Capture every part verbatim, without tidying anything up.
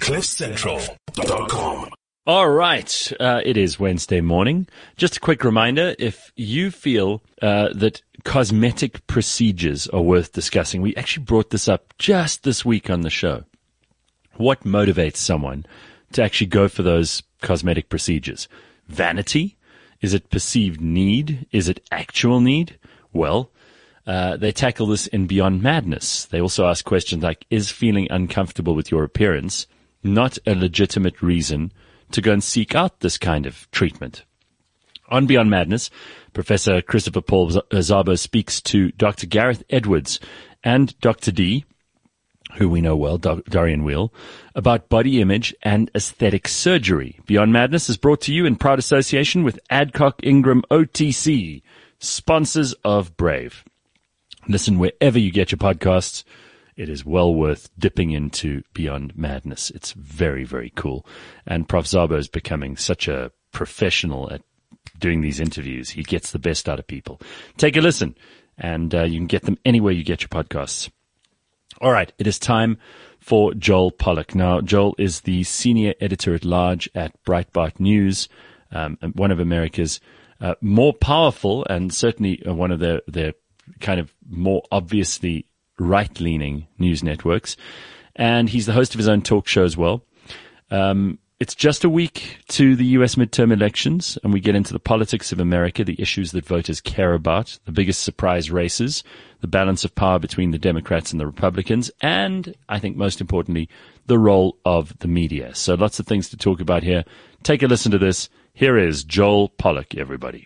cliff central dot com. All right. Uh, it is Wednesday morning. Just a quick reminder, if you feel uh, that cosmetic procedures are worth discussing, we actually brought this up just this week on the show. What motivates someone to actually go for those cosmetic procedures? Vanity? Is it perceived need? Is it actual need? Well, uh, they tackle this in Beyond Madness. They also ask questions like, is feeling uncomfortable with your appearance not a legitimate reason to go and seek out this kind of treatment? On Beyond Madness, Professor Christopher Paul Szabo speaks to Doctor Gareth Edwards and Doctor D, who we know well, Dorian Wheel, about body image and aesthetic surgery. Beyond Madness is brought to you in proud association with Adcock Ingram O T C, sponsors of Brave. Listen wherever you get your podcasts. It is well worth dipping into Beyond Madness. It's very, very cool. And Professor Szabo is becoming such a professional at doing these interviews. He gets the best out of people. Take a listen, and uh, you can get them anywhere you get your podcasts. All right, it is time for Joel Pollak. Now, Joel is the senior editor-at-large at Breitbart News, um, one of America's uh, more powerful and certainly one of their, their kind of more obviously right-leaning news networks. And he's the host of his own talk show as well. Um, it's just a week to the U S midterm elections, and we get into the politics of America, the issues that voters care about, the biggest surprise races, the balance of power between the Democrats and the Republicans, and, I think most importantly, the role of the media. So lots of things to talk about here. Take a listen to this. Here is Joel Pollak, everybody.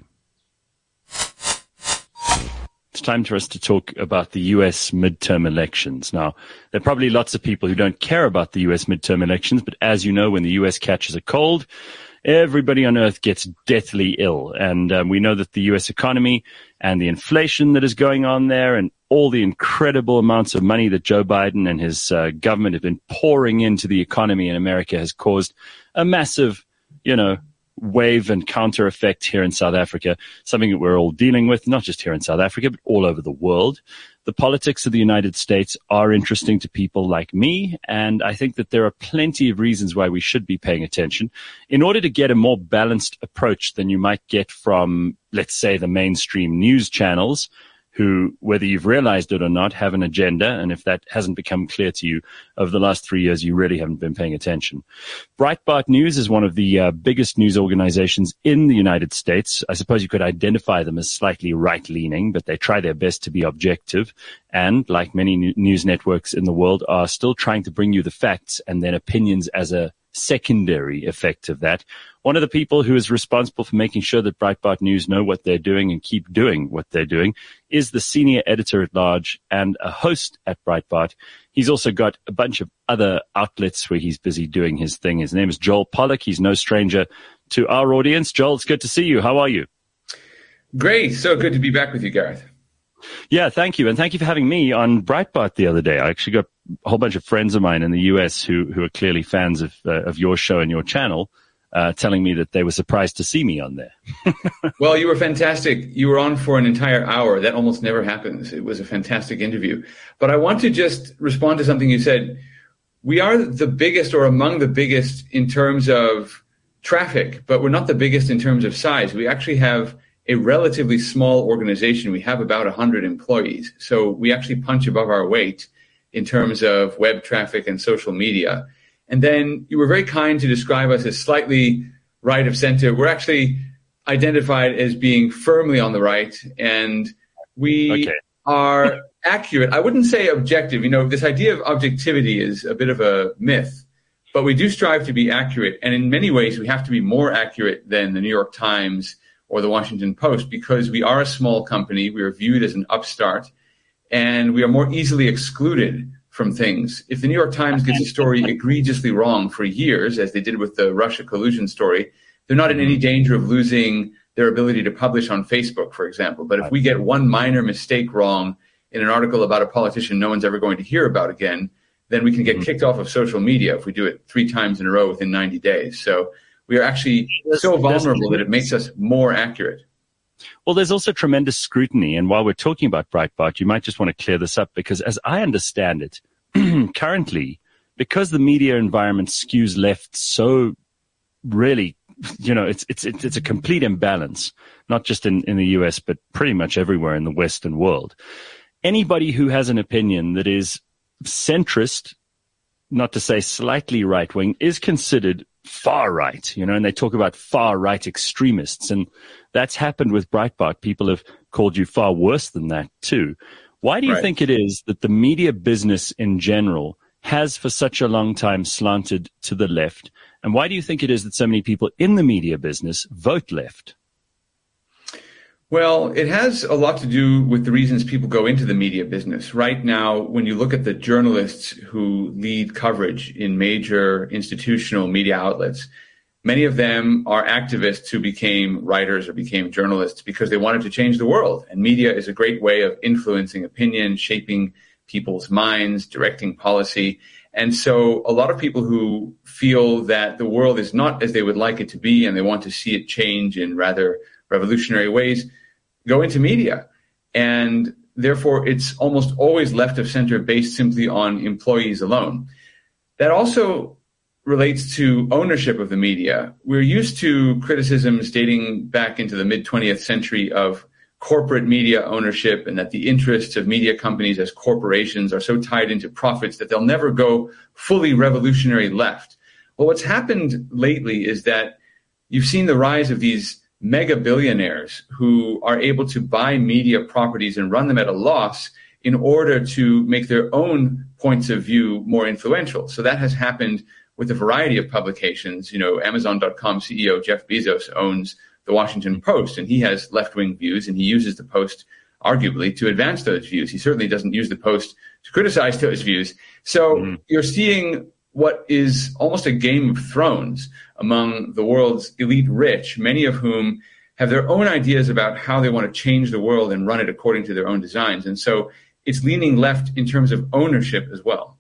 It's time for us to talk about the U S midterm elections. Now, there are probably lots of people who don't care about the U S midterm elections, but as you know, when the U S catches a cold, everybody on earth gets deathly ill. And um, we know that the U S economy and the inflation that is going on there and all the incredible amounts of money that Joe Biden and his uh, government have been pouring into the economy in America has caused a massive, you know, wave and counter effect here in South Africa, something that we're all dealing with, not just here in South Africa, but all over the world. The politics of the United States are interesting to people like me, and I think that there are plenty of reasons why we should be paying attention in order to get a more balanced approach than you might get from, let's say, the mainstream news channels, who, whether you've realized it or not, have an agenda. And if that hasn't become clear to you over the last three years, you really haven't been paying attention. Breitbart News is one of the uh, biggest news organizations in the United States. I suppose you could identify them as slightly right-leaning, but they try their best to be objective. And like many news networks in the world, are still trying to bring you the facts and then opinions as a secondary effect of that. One of the people who is responsible for making sure that Breitbart News know what they're doing and keep doing what they're doing is the senior editor-at-large and a host at Breitbart. He's also got a bunch of other outlets where he's busy doing his thing. His name is Joel Pollak. He's no stranger to our audience. Joel, it's good to see you. How are you? Great. So good to be back with you, Gareth. Yeah, thank you. And thank you for having me on Breitbart the other day. I actually got a whole bunch of friends of mine in the U S who, who are clearly fans of, uh, of your show and your channel, uh, telling me that they were surprised to see me on there. Well, you were fantastic. You were on for an entire hour. That almost never happens. It was a fantastic interview. But I want to just respond to something you said. We are the biggest or among the biggest in terms of traffic, but we're not the biggest in terms of size. We actually have a relatively small organization. We have about one hundred employees. So we actually punch above our weight in terms of web traffic and social media. And then you were very kind to describe us as slightly right of center. We're actually identified as being firmly on the right, and we okay. are accurate. I wouldn't say objective. You know, this idea of objectivity is a bit of a myth, but we do strive to be accurate. And in many ways, we have to be more accurate than the New York Times or the Washington Post, because we are a small company. We are viewed as an upstart, and we are more easily excluded from things. If the New York Times gets a story egregiously wrong for years, as they did with the Russia collusion story, they're not in any danger of losing their ability to publish on Facebook, for example. But if we get one minor mistake wrong in an article about a politician no one's ever going to hear about again, then we can get kicked off of social media if we do it three times in a row within ninety days. So we are actually so vulnerable that it makes us more accurate. Well, there's also tremendous scrutiny. And while we're talking about Breitbart, you might just want to clear this up, because as I understand it, currently because the media environment skews left so really, you know, it's it's it's, it's a complete imbalance, not just in, in the U S, but pretty much everywhere in the Western world. Anybody who has an opinion that is centrist, not to say slightly right-wing, is considered far right, you know, and they talk about far right extremists. And that's happened with Breitbart. People have called you far worse than that too. Why do you right. think it is that the media business in general has for such a long time slanted to the left? And why do you think it is that so many people in the media business vote left? Well, it has a lot to do with the reasons people go into the media business. Right now, when you look at the journalists who lead coverage in major institutional media outlets, many of them are activists who became writers or became journalists because they wanted to change the world. And media is a great way of influencing opinion, shaping people's minds, directing policy. And so a lot of people who feel that the world is not as they would like it to be and they want to see it change in rather revolutionary ways go into media. And therefore, it's almost always left of center based simply on employees alone. That also relates to ownership of the media. We're used to criticisms dating back into the mid twentieth century of corporate media ownership and that the interests of media companies as corporations are so tied into profits that they'll never go fully revolutionary left. Well, what's happened lately is that you've seen the rise of these mega billionaires who are able to buy media properties and run them at a loss in order to make their own points of view more influential. So that has happened with a variety of publications. You know, Amazon dot com C E O Jeff Bezos owns the Washington Post, and he has left-wing views, and he uses the Post arguably to advance those views. He certainly doesn't use the Post to criticize those views. So mm-hmm. you're seeing what is almost a Game of Thrones among the world's elite rich, many of whom have their own ideas about how they want to change the world and run it according to their own designs. And so it's leaning left in terms of ownership as well.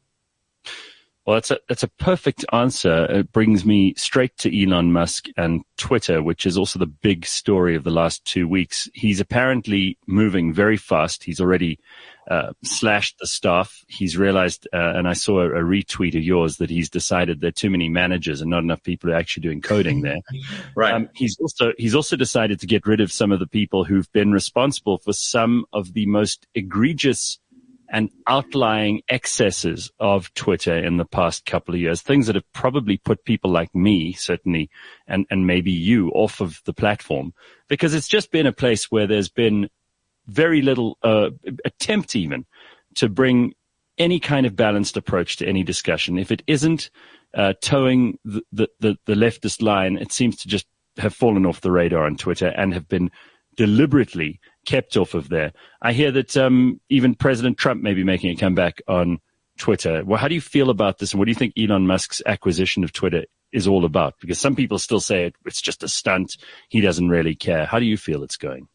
Well, that's a, that's a perfect answer. It brings me straight to Elon Musk and Twitter, which is also the big story of the last two weeks. He's apparently moving very fast. He's already uh, slashed the staff. He's realized, uh, and I saw a, a retweet of yours, that he's decided there are too many managers and not enough people who are actually doing coding there. Right. Um, he's also, he's also decided to get rid of some of the people who've been responsible for some of the most egregious and outlying excesses of Twitter in the past couple of years, things that have probably put people like me, certainly, and, and maybe you off of the platform, because it's just been a place where there's been very little uh, attempt even to bring any kind of balanced approach to any discussion. If it isn't uh, towing the, the, the, the leftist line, it seems to just have fallen off the radar on Twitter and have been deliberately kept off of there. I hear that um, even President Trump may be making a comeback on Twitter. Well, how do you feel about this? And what do you think Elon Musk's acquisition of Twitter is all about? Because some people still say it, it's just a stunt. He doesn't really care. How do you feel it's going?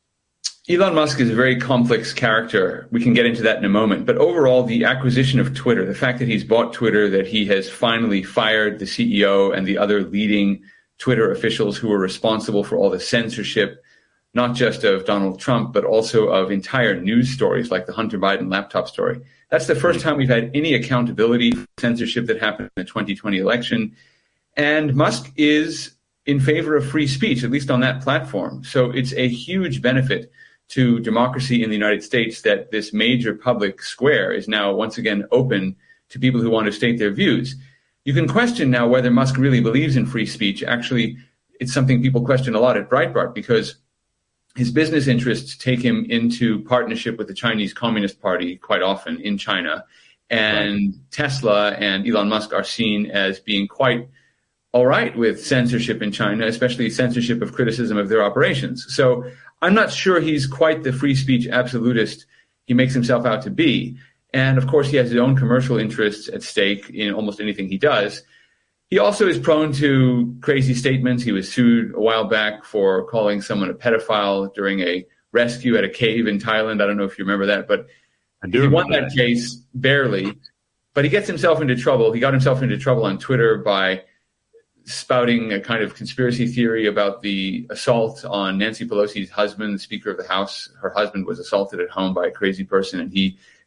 Elon Musk is a very complex character. We can get into that in a moment. But overall, the acquisition of Twitter, the fact that he's bought Twitter, that he has finally fired the C E O and the other leading Twitter officials who were responsible for all the censorship, not just of Donald Trump, but also of entire news stories like the Hunter Biden laptop story. That's the first time we've had any accountability for censorship that happened in the twenty twenty election. And Musk is in favor of free speech, at least on that platform. So it's a huge benefit to democracy in the United States that this major public square is now once again open to people who want to state their views. You can question now whether Musk really believes in free speech. Actually, it's something people question a lot at Breitbart because his business interests take him into partnership with the Chinese Communist Party quite often in China. And right. Tesla and Elon Musk are seen as being quite all right with censorship in China, especially censorship of criticism of their operations. So I'm not sure he's quite the free speech absolutist he makes himself out to be. And of course, he has his own commercial interests at stake in almost anything he does. He also is prone to crazy statements. He was sued a while back for calling someone a pedophile during a rescue at a cave in Thailand. I don't know if you remember that, but he won that, that case barely. But he gets himself into trouble. He got himself into trouble on Twitter by spouting a kind of conspiracy theory about the assault on Nancy Pelosi's husband, the Speaker of the House. Her husband was assaulted at home by a crazy person, and he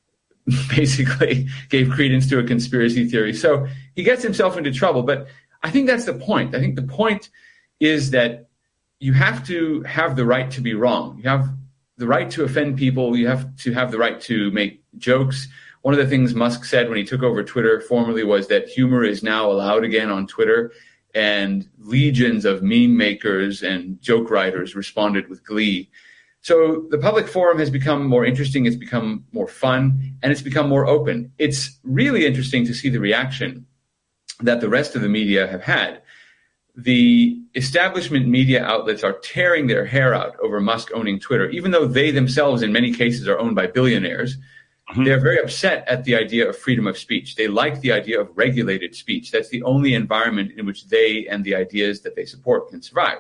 basically gave credence to a conspiracy theory. So he gets himself into trouble. But I think that's the point. I think the point is that you have to have the right to be wrong. You have the right to offend people. You have to have the right to make jokes. One of the things Musk said when he took over Twitter formerly was that humor is now allowed again on Twitter, and legions of meme makers and joke writers responded with glee. So the public forum has become more interesting, it's become more fun, and it's become more open. It's really interesting to see the reaction that the rest of the media have had. The establishment media outlets are tearing their hair out over Musk owning Twitter, even though they themselves in many cases are owned by billionaires. Mm-hmm. They're very upset at the idea of freedom of speech. They like the idea of regulated speech. That's the only environment in which they and the ideas that they support can survive.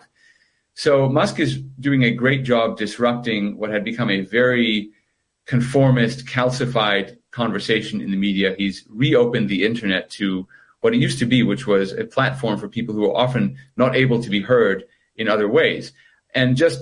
So Musk is doing a great job disrupting what had become a very conformist, calcified conversation in the media. He's reopened the internet to what it used to be, which was a platform for people who are often not able to be heard in other ways. And just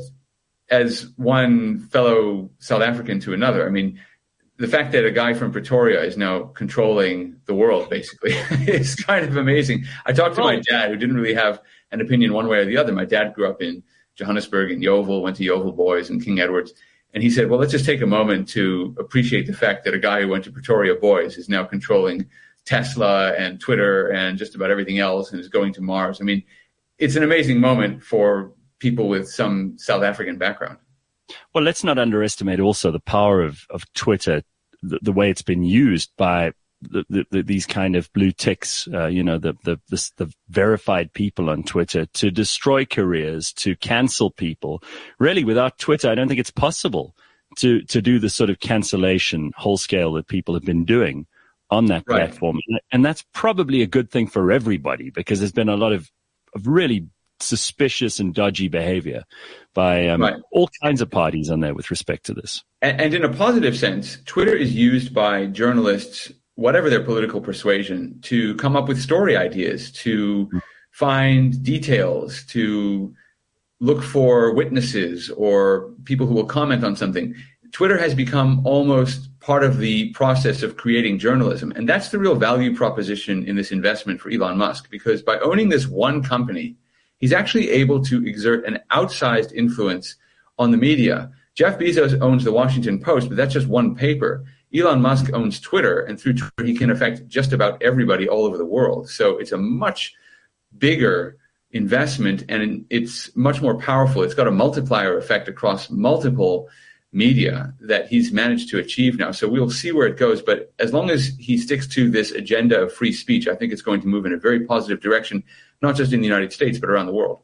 as one fellow South African to another, I mean, the fact that a guy from Pretoria is now controlling the world, basically, is kind of amazing. I talked to my dad, who didn't really have an opinion one way or the other. My dad grew up in Johannesburg and Yeovil, went to Yeovil Boys and King Edwards. And he said, well, let's just take a moment to appreciate the fact that a guy who went to Pretoria Boys is now controlling Tesla and Twitter and just about everything else and is going to Mars. I mean, it's an amazing moment for people with some South African background. Well, let's not underestimate also the power of, of Twitter, the, the way it's been used by the, the, the, these kind of blue ticks, uh, you know, the, the, the, the verified people on Twitter to destroy careers, to cancel people. Really, without Twitter, I don't think it's possible to, to do the sort of cancellation whole scale that people have been doing on that right. platform. And that's probably a good thing for everybody, because there's been a lot of, of really suspicious and dodgy behavior by um, right. all kinds of parties on there with respect to this. And, and in a positive sense, Twitter is used by journalists, whatever their political persuasion, to come up with story ideas, to mm-hmm. find details, to look for witnesses or people who will comment on something. Twitter has become almost part of the process of creating journalism. And that's the real value proposition in this investment for Elon Musk, because by owning this one company, he's actually able to exert an outsized influence on the media. Jeff Bezos owns the Washington Post, but that's just one paper. Elon Musk owns Twitter, and through Twitter, he can affect just about everybody all over the world. So it's a much bigger investment, and it's much more powerful. It's got a multiplier effect across multiple media that he's managed to achieve now. So we'll see where it goes. But as long as he sticks to this agenda of free speech, I think it's going to move in a very positive direction, not just in the United States, but around the world.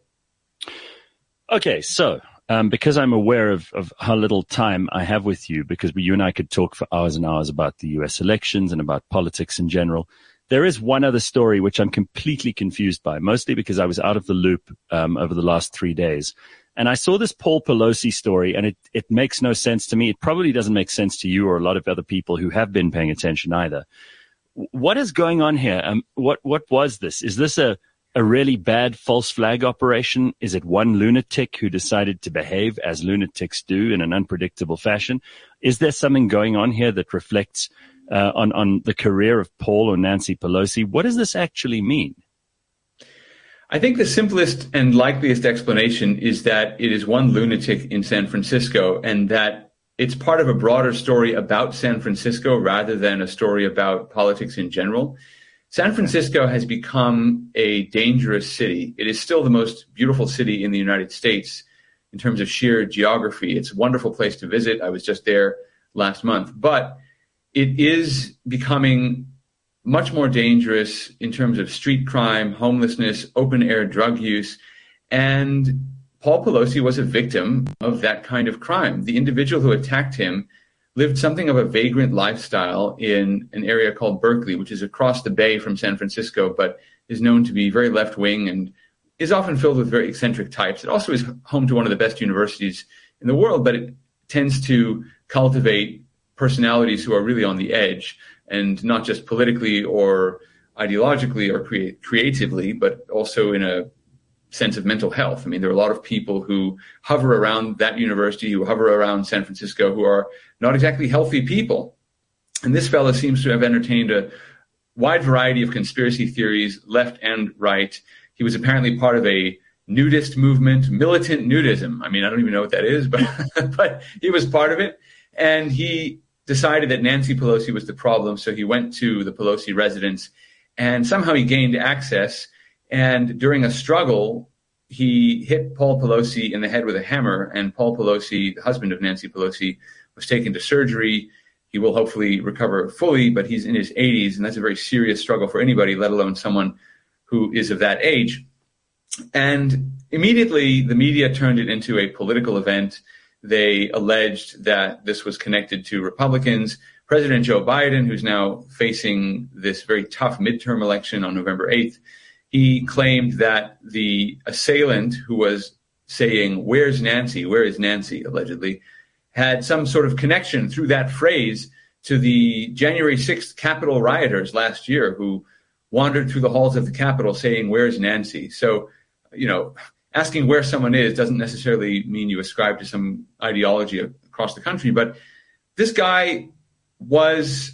Okay, so um, because I'm aware of, of how little time I have with you, because we, you and I could talk for hours and hours about the U S elections and about politics in general, there is one other story which I'm completely confused by, mostly because I was out of the loop um, over the last three days. And I saw this Paul Pelosi story, and it, it makes no sense to me. It probably doesn't make sense to you or a lot of other people who have been paying attention either. What is going on here? Um, what what was this? Is this a, a really bad false flag operation? Is it one lunatic who decided to behave as lunatics do in an unpredictable fashion? Is there something going on here that reflects uh, on, on the career of Paul or Nancy Pelosi? What does this actually mean? I think the simplest and likeliest explanation is that it is one lunatic in San Francisco, and that it's part of a broader story about San Francisco rather than a story about politics in general. San Francisco has become a dangerous city. It is still the most beautiful city in the United States in terms of sheer geography. It's a wonderful place to visit. I was just there last month. But it is becoming much more dangerous in terms of street crime, homelessness, open-air drug use. And Paul Pelosi was a victim of that kind of crime. The individual who attacked him lived something of a vagrant lifestyle in an area called Berkeley, which is across the bay from San Francisco, but is known to be very left-wing and is often filled with very eccentric types. It also is home to one of the best universities in the world, but it tends to cultivate personalities who are really on the edge, and not just politically or ideologically or crea- creatively, but also in a sense of mental health. I mean, there are a lot of people who hover around that university, who hover around San Francisco, who are not exactly healthy people. And this fellow seems to have entertained a wide variety of conspiracy theories, left and right. He was apparently part of a nudist movement, militant nudism. I mean, I don't even know what that is, but but he was part of it. And he decided that Nancy Pelosi was the problem, so he went to the Pelosi residence, and somehow he gained access. And during a struggle, he hit Paul Pelosi in the head with a hammer, and Paul Pelosi, the husband of Nancy Pelosi, was taken to surgery. He will hopefully recover fully, but he's in his eighties, and that's a very serious struggle for anybody, let alone someone who is of that age. And immediately, the media turned it into a political event. They alleged that this was connected to Republicans. President Joe Biden, who's now facing this very tough midterm election on November eighth, he claimed that the assailant who was saying, "Where's Nancy? Where is Nancy?" allegedly, had some sort of connection through that phrase to the January sixth Capitol rioters last year who wandered through the halls of the Capitol saying, "Where's Nancy?" So, you know, asking where someone is doesn't necessarily mean you ascribe to some ideology across the country. But this guy was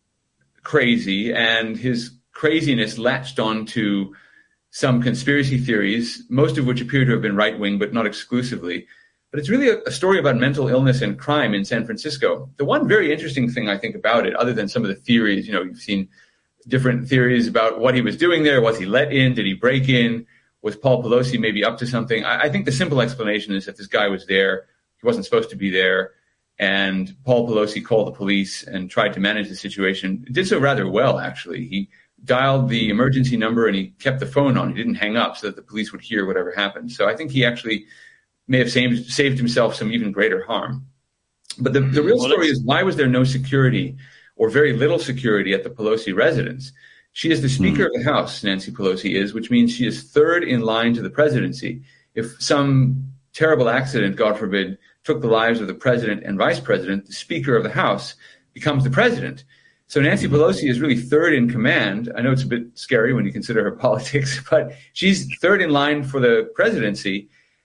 crazy, and his craziness latched onto some conspiracy theories, most of which appear to have been right-wing, but not exclusively. But it's really a, a story about mental illness and crime in San Francisco. The one very interesting thing I think about it, other than some of the theories, you know, you've seen different theories about what he was doing there. Was he let in? Did he break in? Was Paul Pelosi maybe up to something? I, I think the simple explanation is that this guy was there. He wasn't supposed to be there. And Paul Pelosi called the police and tried to manage the situation. Did so rather well, actually. He dialed the emergency number and he kept the phone on. He didn't hang up so that the police would hear whatever happened. So I think he actually may have saved, saved himself some even greater harm. But the, the real story is, why was there no security or very little security at the Pelosi residence? She is the Speaker mm. of the House, Nancy Pelosi is, which means she is third in line to the presidency. If some terrible accident, God forbid, took the lives of the president and vice president, the Speaker of the House becomes the president. So Nancy Pelosi is really third in command. I know it's a bit scary when you consider her politics, but she's third in line for the presidency.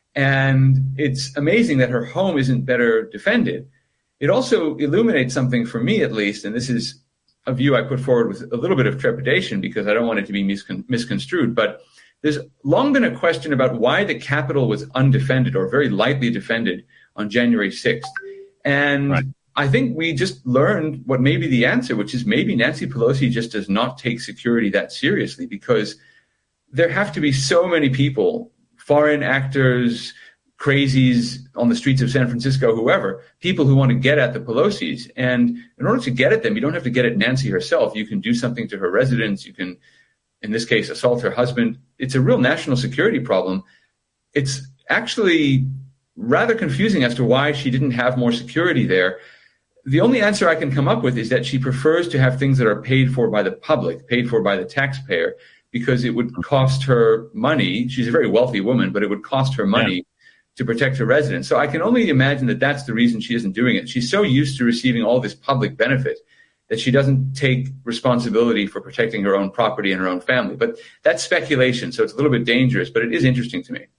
And it's amazing that her home isn't better defended. It also illuminates something for me, at least, and this is a view I put forward with a little bit of trepidation because I don't want it to be miscon- misconstrued. But there's long been a question about why the Capitol was undefended or very lightly defended on January sixth. And right. I think we just learned what may be the answer, which is maybe Nancy Pelosi just does not take security that seriously, because there have to be so many people, foreign actors, crazies on the streets of San Francisco, whoever, people who want to get at the Pelosis. And in order to get at them, you don't have to get at Nancy herself. You can do something to her residence. You can, in this case, assault her husband. It's a real national security problem. It's actually rather confusing as to why she didn't have more security there. The only answer I can come up with is that she prefers to have things that are paid for by the public, paid for by the taxpayer, because it would cost her money. She's a very wealthy woman, but it would cost her money yeah. to protect her residents. So I can only imagine that that's the reason she isn't doing it. She's so used to receiving all this public benefit that she doesn't take responsibility for protecting her own property and her own family. But that's speculation, so it's a little bit dangerous, but it is interesting to me.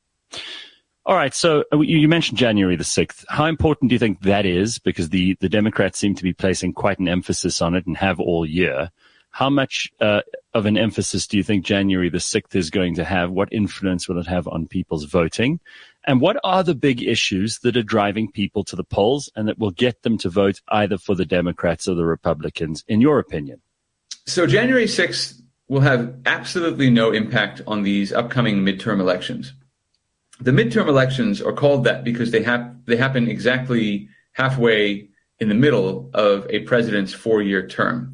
All right, so you mentioned January the sixth. How important do you think that is? Because the, the Democrats seem to be placing quite an emphasis on it and have all year. How much uh, of an emphasis do you think January the sixth is going to have? What influence will it have on people's voting? And what are the big issues that are driving people to the polls and that will get them to vote either for the Democrats or the Republicans, in your opinion? So January sixth will have absolutely no impact on these upcoming midterm elections. The midterm elections are called that because they have they happen exactly halfway in the middle of a president's four-year term.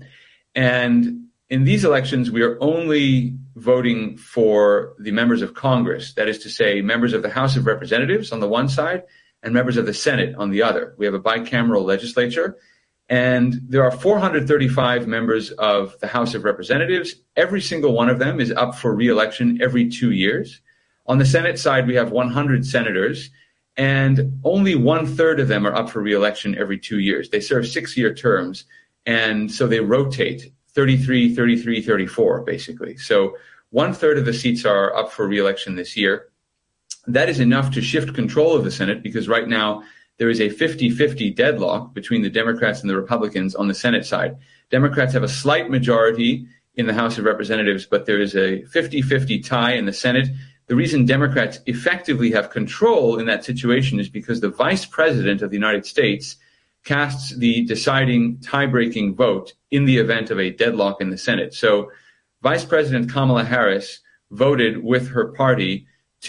And in these elections, we are only voting for the members of Congress, that is to say, members of the House of Representatives on the one side and members of the Senate on the other. We have a bicameral legislature, and there are four hundred thirty-five members of the House of Representatives. Every single one of them is up for re-election every two years. On the Senate side, we have one hundred senators, and only one-third of them are up for re-election every two years. They serve six-year terms, and so they rotate thirty-three, thirty-three, thirty-four, basically. So one-third of the seats are up for re-election this year. That is enough to shift control of the Senate, because right now there is a fifty-fifty deadlock between the Democrats and the Republicans on the Senate side. Democrats have a slight majority in the House of Representatives, but there is a fifty-fifty tie in the Senate. The reason Democrats effectively have control in that situation is because the Vice President of the United States casts the deciding tie-breaking vote in the event of a deadlock in the Senate. So Vice President Kamala Harris voted with her party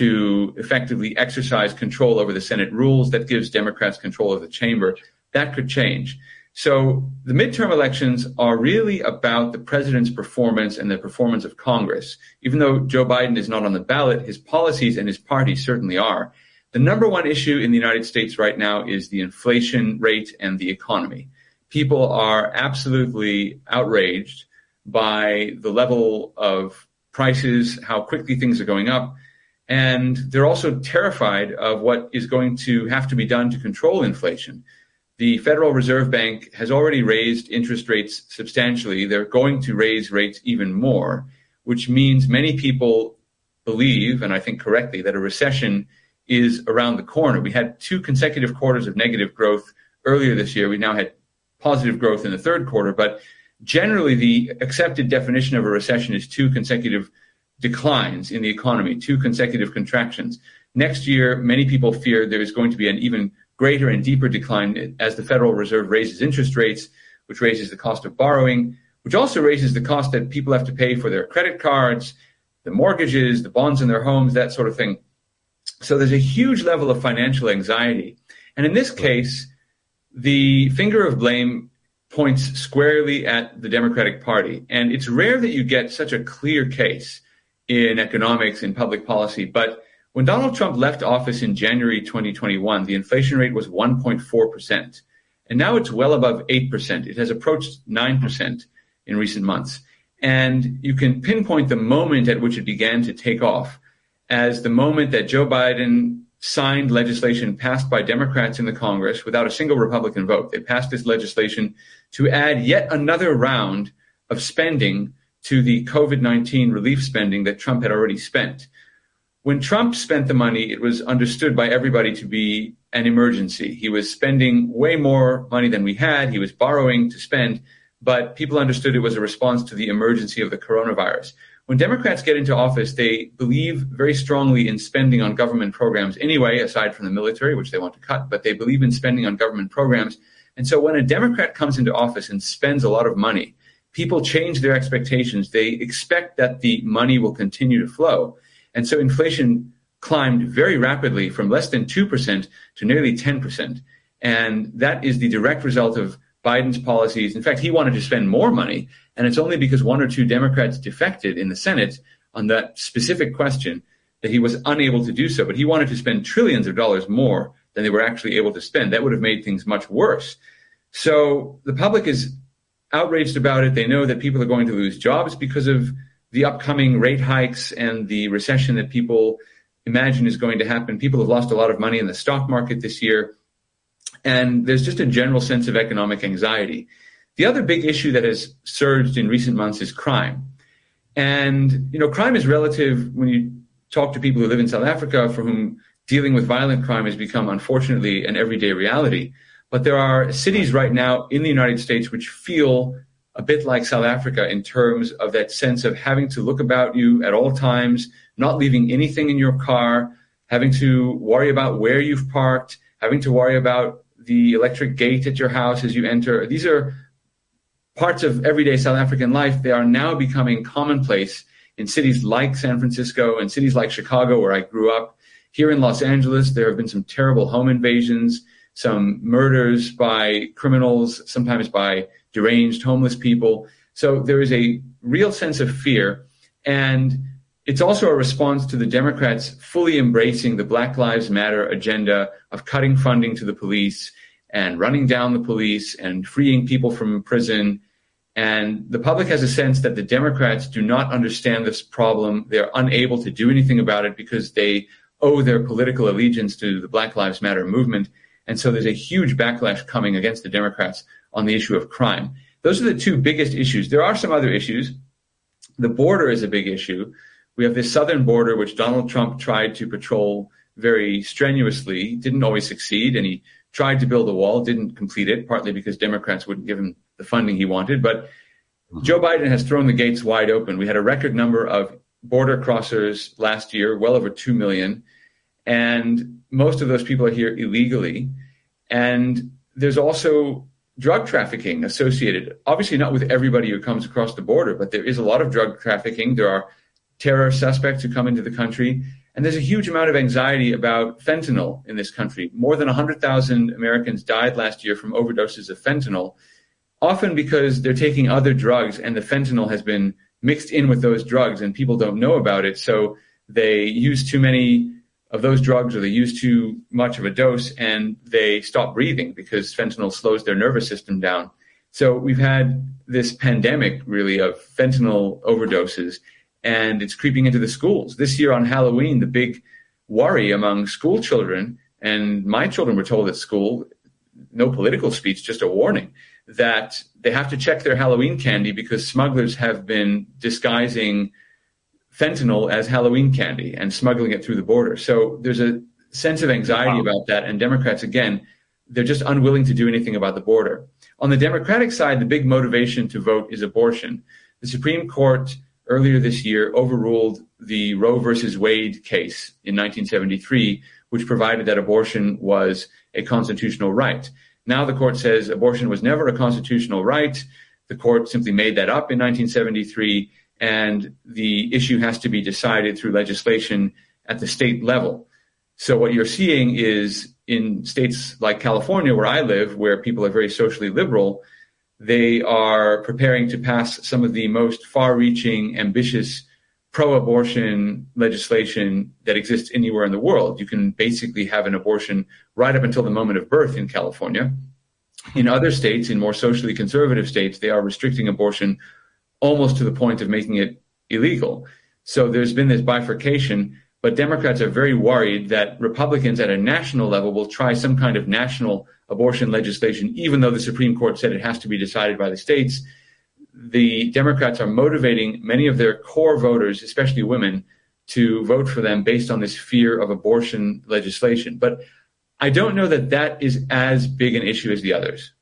to effectively exercise control over the Senate rules. That gives Democrats control of the chamber. That could change. So the midterm elections are really about the president's performance and the performance of Congress. Even though Joe Biden is not on the ballot, his policies and his party certainly are. The number one issue in the United States right now is the inflation rate and the economy. People are absolutely outraged by the level of prices, how quickly things are going up. And they're also terrified of what is going to have to be done to control inflation. The Federal Reserve Bank has already raised interest rates substantially. They're going to raise rates even more, which means many people believe, and I think correctly, that a recession is around the corner. We had two consecutive quarters of negative growth earlier this year. We now had positive growth in the third quarter, but generally the accepted definition of a recession is two consecutive declines in the economy, two consecutive contractions. Next year, many people fear there is going to be an even greater and deeper decline as the Federal Reserve raises interest rates, which raises the cost of borrowing, which also raises the cost that people have to pay for their credit cards, the mortgages, the bonds in their homes, that sort of thing. So there's a huge level of financial anxiety. And in this case, the finger of blame points squarely at the Democratic Party. And it's rare that you get such a clear case in economics, in public policy. But when Donald Trump left office in January twenty twenty-one, the inflation rate was one point four percent. And now it's well above eight percent. It has approached nine percent in recent months. And you can pinpoint the moment at which it began to take off as the moment that Joe Biden signed legislation passed by Democrats in the Congress without a single Republican vote. They passed this legislation to add yet another round of spending to the COVID nineteen relief spending that Trump had already spent. When Trump spent the money, it was understood by everybody to be an emergency. He was spending way more money than we had. He was borrowing to spend, but people understood it was a response to the emergency of the coronavirus. When Democrats get into office, they believe very strongly in spending on government programs anyway, aside from the military, which they want to cut, but they believe in spending on government programs. And so when a Democrat comes into office and spends a lot of money, people change their expectations. They expect that the money will continue to flow. And so inflation climbed very rapidly from less than two percent to nearly ten percent. And that is the direct result of Biden's policies. In fact, he wanted to spend more money, and it's only because one or two Democrats defected in the Senate on that specific question that he was unable to do so. But he wanted to spend trillions of dollars more than they were actually able to spend. That would have made things much worse. So the public is outraged about it. They know that people are going to lose jobs because of the upcoming rate hikes and the recession that people imagine is going to happen. People have lost a lot of money in the stock market this year. And there's just a general sense of economic anxiety. The other big issue that has surged in recent months is crime. And, you know, crime is relative when you talk to people who live in South Africa, for whom dealing with violent crime has become, unfortunately, an everyday reality. But there are cities right now in the United States which feel a bit like South Africa in terms of that sense of having to look about you at all times, not leaving anything in your car, having to worry about where you've parked, having to worry about the electric gate at your house as you enter. These are parts of everyday South African life. They are now becoming commonplace in cities like San Francisco and cities like Chicago, where I grew up. Here in Los Angeles, there have been some terrible home invasions, some murders by criminals, sometimes by deranged homeless people. So there is a real sense of fear. And it's also a response to the Democrats fully embracing the Black Lives Matter agenda of cutting funding to the police and running down the police and freeing people from prison. And the public has a sense that the Democrats do not understand this problem. They're unable to do anything about it because they owe their political allegiance to the Black Lives Matter movement. And so there's a huge backlash coming against the Democrats on the issue of crime. Those are the two biggest issues. There are some other issues. The border is a big issue. We have this southern border, which Donald Trump tried to patrol very strenuously, didn't always succeed, and he tried to build a wall, didn't complete it, partly because Democrats wouldn't give him the funding he wanted. But Joe Biden has thrown the gates wide open. We had a record number of border crossers last year, well over two million. And most of those people are here illegally. And there's also drug trafficking associated, obviously not with everybody who comes across the border, but there is a lot of drug trafficking. There are terror suspects who come into the country. And there's a huge amount of anxiety about fentanyl in this country. More than one hundred thousand Americans died last year from overdoses of fentanyl, often because they're taking other drugs and the fentanyl has been mixed in with those drugs and people don't know about it. So they use too many of those drugs or they use too much of a dose and they stop breathing because fentanyl slows their nervous system down. So we've had this pandemic really of fentanyl overdoses, and it's creeping into the schools. This year on Halloween, the big worry among school children, and my children were told at school, no political speech, just a warning, that they have to check their Halloween candy because smugglers have been disguising fentanyl as Halloween candy and smuggling it through the border. So there's a sense of anxiety wow. about that. And Democrats, again, they're just unwilling to do anything about the border. On the Democratic side, the big motivation to vote is abortion. The Supreme Court earlier this year overruled the Roe versus Wade case in nineteen seventy-three, which provided that abortion was a constitutional right. Now the court says abortion was never a constitutional right. The court simply made that up in nineteen seventy-three, and the issue has to be decided through legislation at the state level. So what you're seeing is in states like California, where I live, where people are very socially liberal, they are preparing to pass some of the most far-reaching, ambitious pro-abortion legislation that exists anywhere in the world. You can basically have an abortion right up until the moment of birth in California. In other states, in more socially conservative states, they are restricting abortion almost to the point of making it illegal. So there's been this bifurcation, but Democrats are very worried that Republicans at a national level will try some kind of national abortion legislation, even though the Supreme Court said it has to be decided by the states. The Democrats are motivating many of their core voters, especially women, to vote for them based on this fear of abortion legislation. But I don't know that that is as big an issue as the others.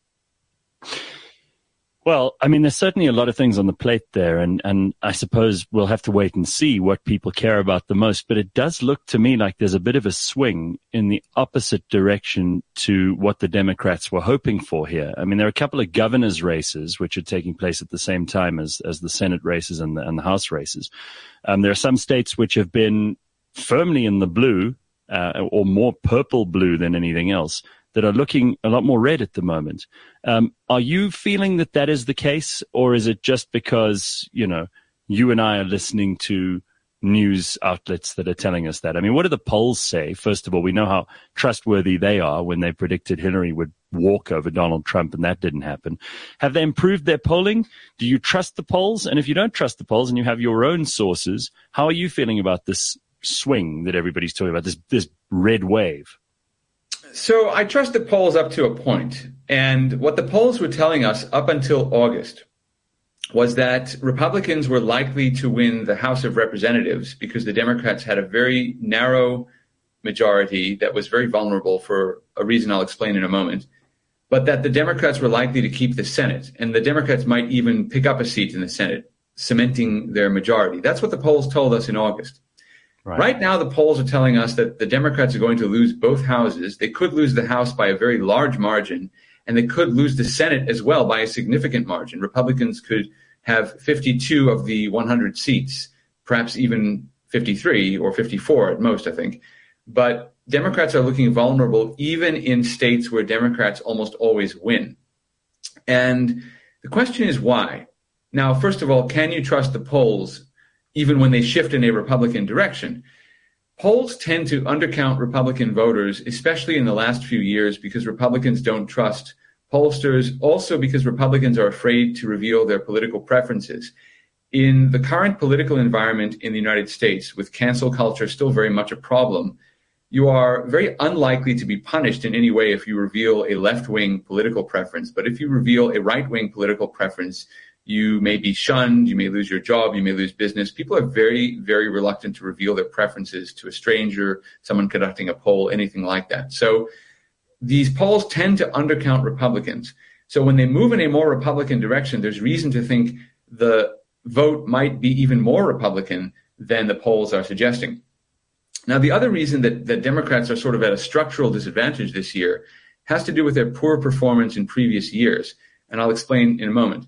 Well, I mean, there's certainly a lot of things on the plate there, and, and I suppose we'll have to wait and see what people care about the most. But it does look to me like there's a bit of a swing in the opposite direction to what the Democrats were hoping for here. I mean, there are a couple of governor's races which are taking place at the same time as, as the Senate races and the, and the House races. Um, there are some states which have been firmly in the blue, uh, or more purple blue than anything else, that are looking a lot more red at the moment. Um, are you feeling that that is the case, or is it just because, you know, you and I are listening to news outlets that are telling us that? I mean, what do the polls say? First of all, we know how trustworthy they are when they predicted Hillary would walk over Donald Trump, and that didn't happen. Have they improved their polling? Do you trust the polls? And if you don't trust the polls and you have your own sources, how are you feeling about this swing that everybody's talking about, this, this red wave? So I trust the polls up to a point. And what the polls were telling us up until August was that Republicans were likely to win the House of Representatives because the Democrats had a very narrow majority that was very vulnerable for a reason I'll explain in a moment, but that the Democrats were likely to keep the Senate, and the Democrats might even pick up a seat in the Senate, cementing their majority. That's what the polls told us in August. Right. Right now, the polls are telling us that the Democrats are going to lose both houses. They could lose the House by a very large margin, and they could lose the Senate as well by a significant margin. Republicans could have fifty-two of the one hundred seats, perhaps even fifty-three or fifty-four at most, I think. But Democrats are looking vulnerable even in states where Democrats almost always win. And the question is why? Now, first of all, can you trust the polls even when they shift in a Republican direction? Polls tend to undercount Republican voters, especially in the last few years, because Republicans don't trust pollsters, also because Republicans are afraid to reveal their political preferences. In the current political environment in the United States, with cancel culture still very much a problem, you are very unlikely to be punished in any way if you reveal a left-wing political preference. But if you reveal a right-wing political preference, you may be shunned, you may lose your job, you may lose business. People are very, very reluctant to reveal their preferences to a stranger, someone conducting a poll, anything like that. So these polls tend to undercount Republicans. So when they move in a more Republican direction, there's reason to think the vote might be even more Republican than the polls are suggesting. Now, the other reason that, that Democrats are sort of at a structural disadvantage this year has to do with their poor performance in previous years, and I'll explain in a moment.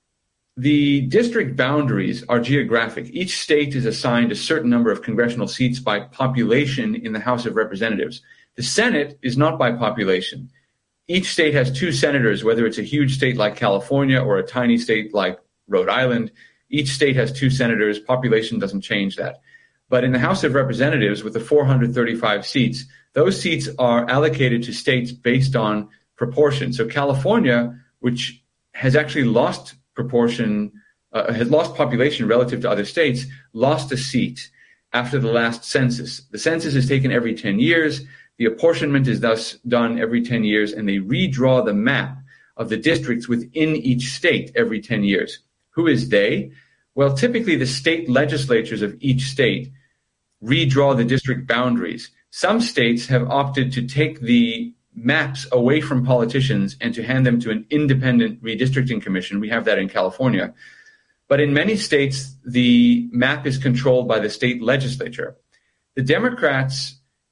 The district boundaries are geographic. Each state is assigned a certain number of congressional seats by population in the House of Representatives. The Senate is not by population. Each state has two senators, whether it's a huge state like California or a tiny state like Rhode Island. Each state has two senators. Population doesn't change that. But in the House of Representatives, with the four hundred thirty-five seats, those seats are allocated to states based on proportion. So California, which has actually lost proportion, uh, has lost population relative to other states, lost a seat after the last census. The census is taken every ten years. The apportionment is thus done every ten years, and they redraw the map of the districts within each state every ten years. Who is they? Well, typically the state legislatures of each state redraw the district boundaries. Some states have opted to take the maps away from politicians and to hand them to an independent redistricting commission. We have that in California. But in many states, the map is controlled by the state legislature. The Democrats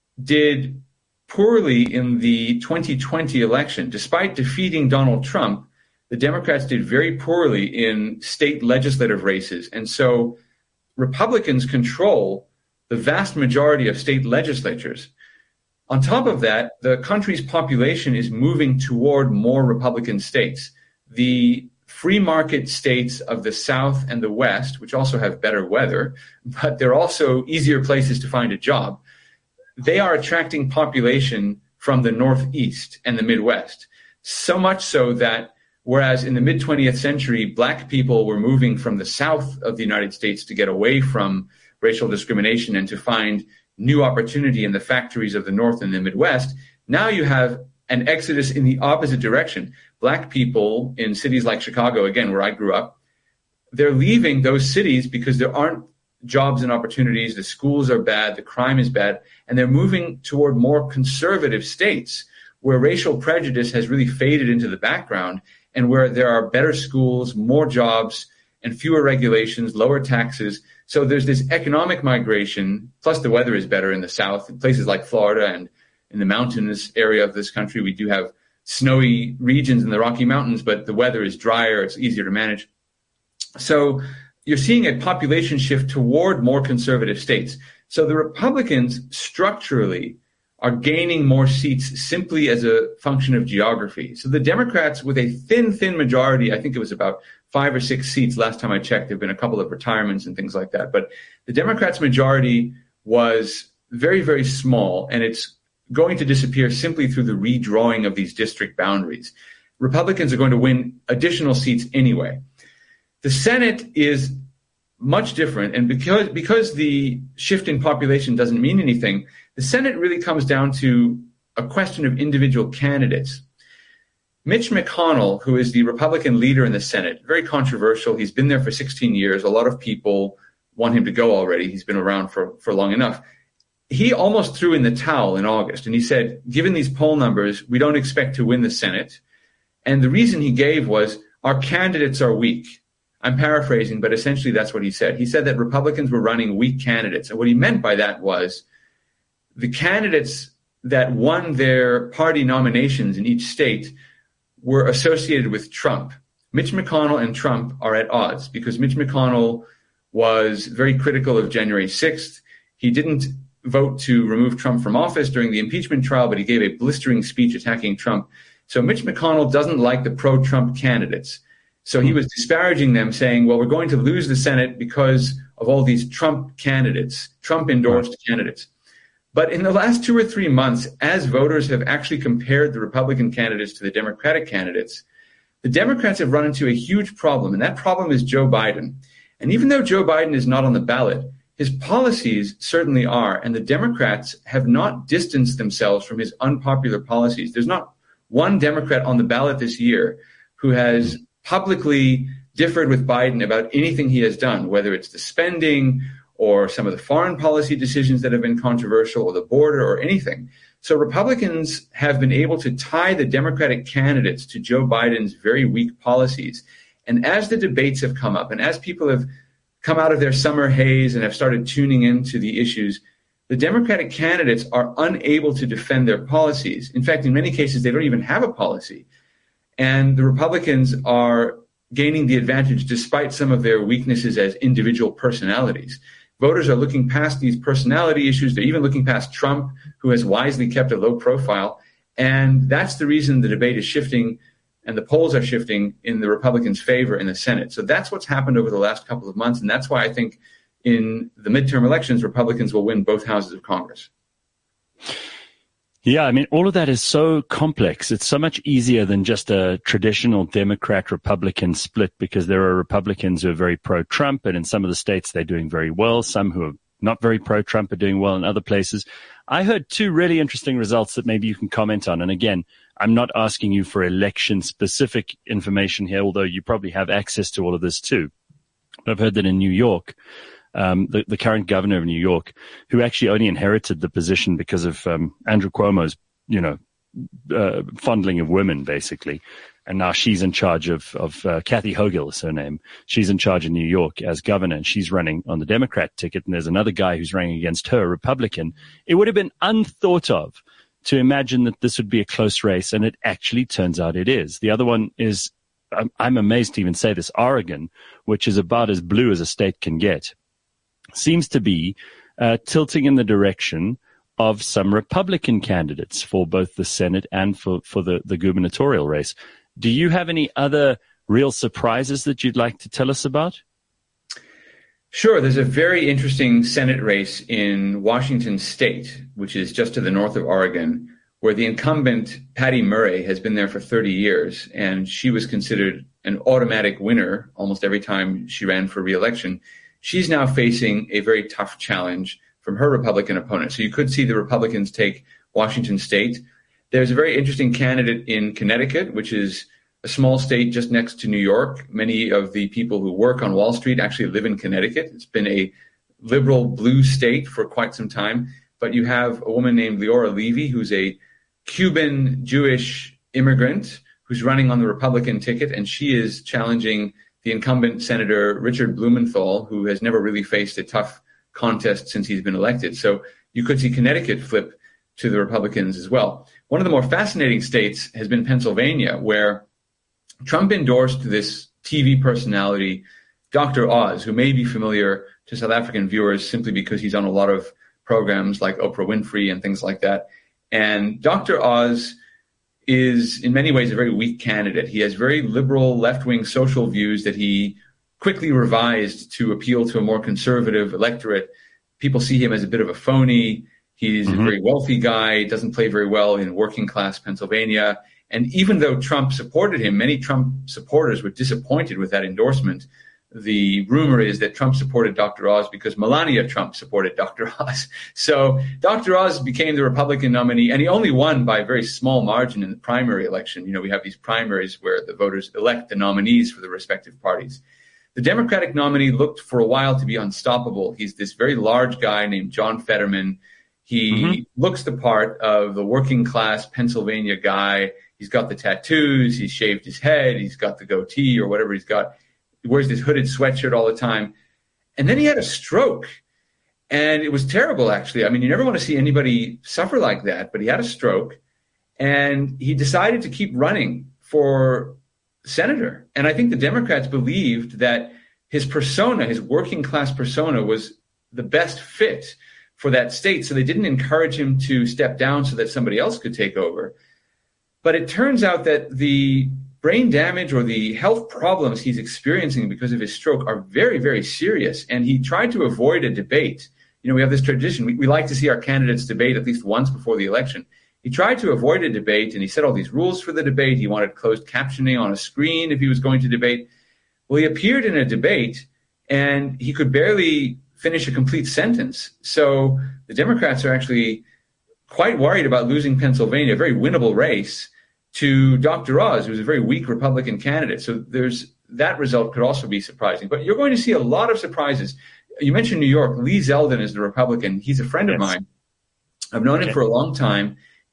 did poorly in the twenty twenty election. Despite defeating Donald Trump, the Democrats did very poorly in state legislative races. And so Republicans control the vast majority of state legislatures. On top of that, the country's population is moving toward more Republican states. The free market states of the South and the West, which also have better weather, but they're also easier places to find a job, they are attracting population from the Northeast and the Midwest. So much so that whereas in the mid-twentieth century, black people were moving from the South of the United States to get away from racial discrimination and to find new opportunity in the factories of the North and the Midwest, now you have an exodus in the opposite direction. Black people in cities like Chicago, again, where I grew up, they're leaving those cities because there aren't jobs and opportunities, the schools are bad, the crime is bad, and they're moving toward more conservative states where racial prejudice has really faded into the background and where there are better schools, more jobs, and fewer regulations, lower taxes. So there's this economic migration, plus the weather is better in the South. In places like Florida and in the mountainous area of this country, we do have snowy regions in the Rocky Mountains, but the weather is drier, it's easier to manage. So you're seeing a population shift toward more conservative states. So the Republicans structurally are gaining more seats simply as a function of geography. So the Democrats, with a thin, thin majority, I think it was about five or six seats last time I checked. There have been a couple of retirements and things like that. But the Democrats' majority was very, very small, and it's going to disappear simply through the redrawing of these district boundaries. Republicans are going to win additional seats anyway. The Senate is much different, and because because the shift in population doesn't mean anything, the Senate really comes down to a question of individual candidates. Mitch McConnell, who is the Republican leader in the Senate, very controversial. He's been there for sixteen years. A lot of people want him to go already. He's been around for, for long enough. He almost threw in the towel in August, and he said, given these poll numbers, we don't expect to win the Senate. And the reason he gave was, our candidates are weak. I'm paraphrasing, but essentially that's what he said. He said that Republicans were running weak candidates. And what he meant by that was the candidates that won their party nominations in each state were associated with Trump. Mitch McConnell and Trump are at odds because Mitch McConnell was very critical of January sixth. He didn't vote to remove Trump from office during the impeachment trial, but he gave a blistering speech attacking Trump. So Mitch McConnell doesn't like the pro-Trump candidates. So he was disparaging them, saying, well, we're going to lose the Senate because of all these Trump candidates, Trump-endorsed right. candidates. But in the last two or three months, as voters have actually compared the Republican candidates to the Democratic candidates, the Democrats have run into a huge problem, and that problem is Joe Biden. And even though Joe Biden is not on the ballot, his policies certainly are, and the Democrats have not distanced themselves from his unpopular policies. There's not one Democrat on the ballot this year who has publicly differed with Biden about anything he has done, whether it's the spending or some of the foreign policy decisions that have been controversial or the border or anything. So Republicans have been able to tie the Democratic candidates to Joe Biden's very weak policies. And as the debates have come up and as people have come out of their summer haze and have started tuning into the issues, the Democratic candidates are unable to defend their policies. In fact, in many cases, they don't even have a policy. And the Republicans are gaining the advantage despite some of their weaknesses as individual personalities. Voters are looking past these personality issues. They're even looking past Trump, who has wisely kept a low profile. And that's the reason the debate is shifting and the polls are shifting in the Republicans' favor in the Senate. So that's what's happened over the last couple of months. And that's why I think in the midterm elections, Republicans will win both houses of Congress. Yeah, I mean, all of that is so complex. It's so much easier than just a traditional Democrat-Republican split, because there are Republicans who are very pro-Trump, and in some of the states they're doing very well. Some who are not very pro-Trump are doing well in other places. I heard two really interesting results that maybe you can comment on. And again, I'm not asking you for election-specific information here, although you probably have access to all of this too. But I've heard that in New York, Um, the, the current governor of New York, who actually only inherited the position because of um, Andrew Cuomo's, you know, uh, fondling of women, basically. And now she's in charge of, of uh, Kathy Hochul is her name. She's in charge of New York as governor, and she's running on the Democrat ticket. And there's another guy who's running against her, Republican. It would have been unthought of to imagine that this would be a close race, and it actually turns out it is. The other one is, I'm, I'm amazed to even say this, Oregon, which is about as blue as a state can get, seems to be uh, tilting in the direction of some Republican candidates for both the Senate and for, for the, the gubernatorial race. Do you have any other real surprises that you'd like to tell us about? Sure. There's a very interesting Senate race in Washington State, which is just to the north of Oregon, where the incumbent Patty Murray has been there for thirty years, and she was considered an automatic winner almost every time she ran for re-election. She's now facing a very tough challenge from her Republican opponent. So you could see the Republicans take Washington State. There's a very interesting candidate in Connecticut, which is a small state just next to New York. Many of the people who work on Wall Street actually live in Connecticut. It's been a liberal blue state for quite some time. But you have a woman named Leora Levy, who's a Cuban Jewish immigrant who's running on the Republican ticket, and she is challenging the incumbent Senator Richard Blumenthal, who has never really faced a tough contest since he's been elected. So you could see Connecticut flip to the Republicans as well. One of the more fascinating states has been Pennsylvania, where Trump endorsed this T V personality, Doctor Oz, who may be familiar to South African viewers simply because he's on a lot of programs like Oprah Winfrey and things like that. And Doctor Oz is in many ways a very weak candidate. He has very liberal left-wing social views that he quickly revised to appeal to a more conservative electorate. People see him as a bit of a phony. He's mm-hmm. a very wealthy guy, doesn't play very well in working class Pennsylvania. And even though Trump supported him, many Trump supporters were disappointed with that endorsement. The rumor is that Trump supported Doctor Oz because Melania Trump supported Doctor Oz. So Doctor Oz became the Republican nominee, and he only won by a very small margin in the primary election. You know, we have these primaries where the voters elect the nominees for the respective parties. The Democratic nominee looked for a while to be unstoppable. He's this very large guy named John Fetterman. He mm-hmm. looks the part of the working class Pennsylvania guy. He's got the tattoos. He's shaved his head. He's got the goatee or whatever he's got. He wears this hooded sweatshirt all the time. And then he had a stroke. And it was terrible, actually. I mean, you never want to see anybody suffer like that, but he had a stroke. And he decided to keep running for senator. And I think the Democrats believed that his persona, his working class persona, was the best fit for that state. So they didn't encourage him to step down so that somebody else could take over. But it turns out that the brain damage or the health problems he's experiencing because of his stroke are very, very serious. And he tried to avoid a debate. You know, we have this tradition. We, we like to see our candidates debate at least once before the election. He tried to avoid a debate, and he set all these rules for the debate. He wanted closed captioning on a screen if he was going to debate. Well, he appeared in a debate, and he could barely finish a complete sentence. So the Democrats are actually quite worried about losing Pennsylvania, a very winnable race, to Doctor Oz, who's a very weak Republican candidate. So there's that result could also be surprising. But you're going to see a lot of surprises. You mentioned New York. Lee Zeldin is the Republican. He's a friend yes. of mine. I've known okay. him for a long time.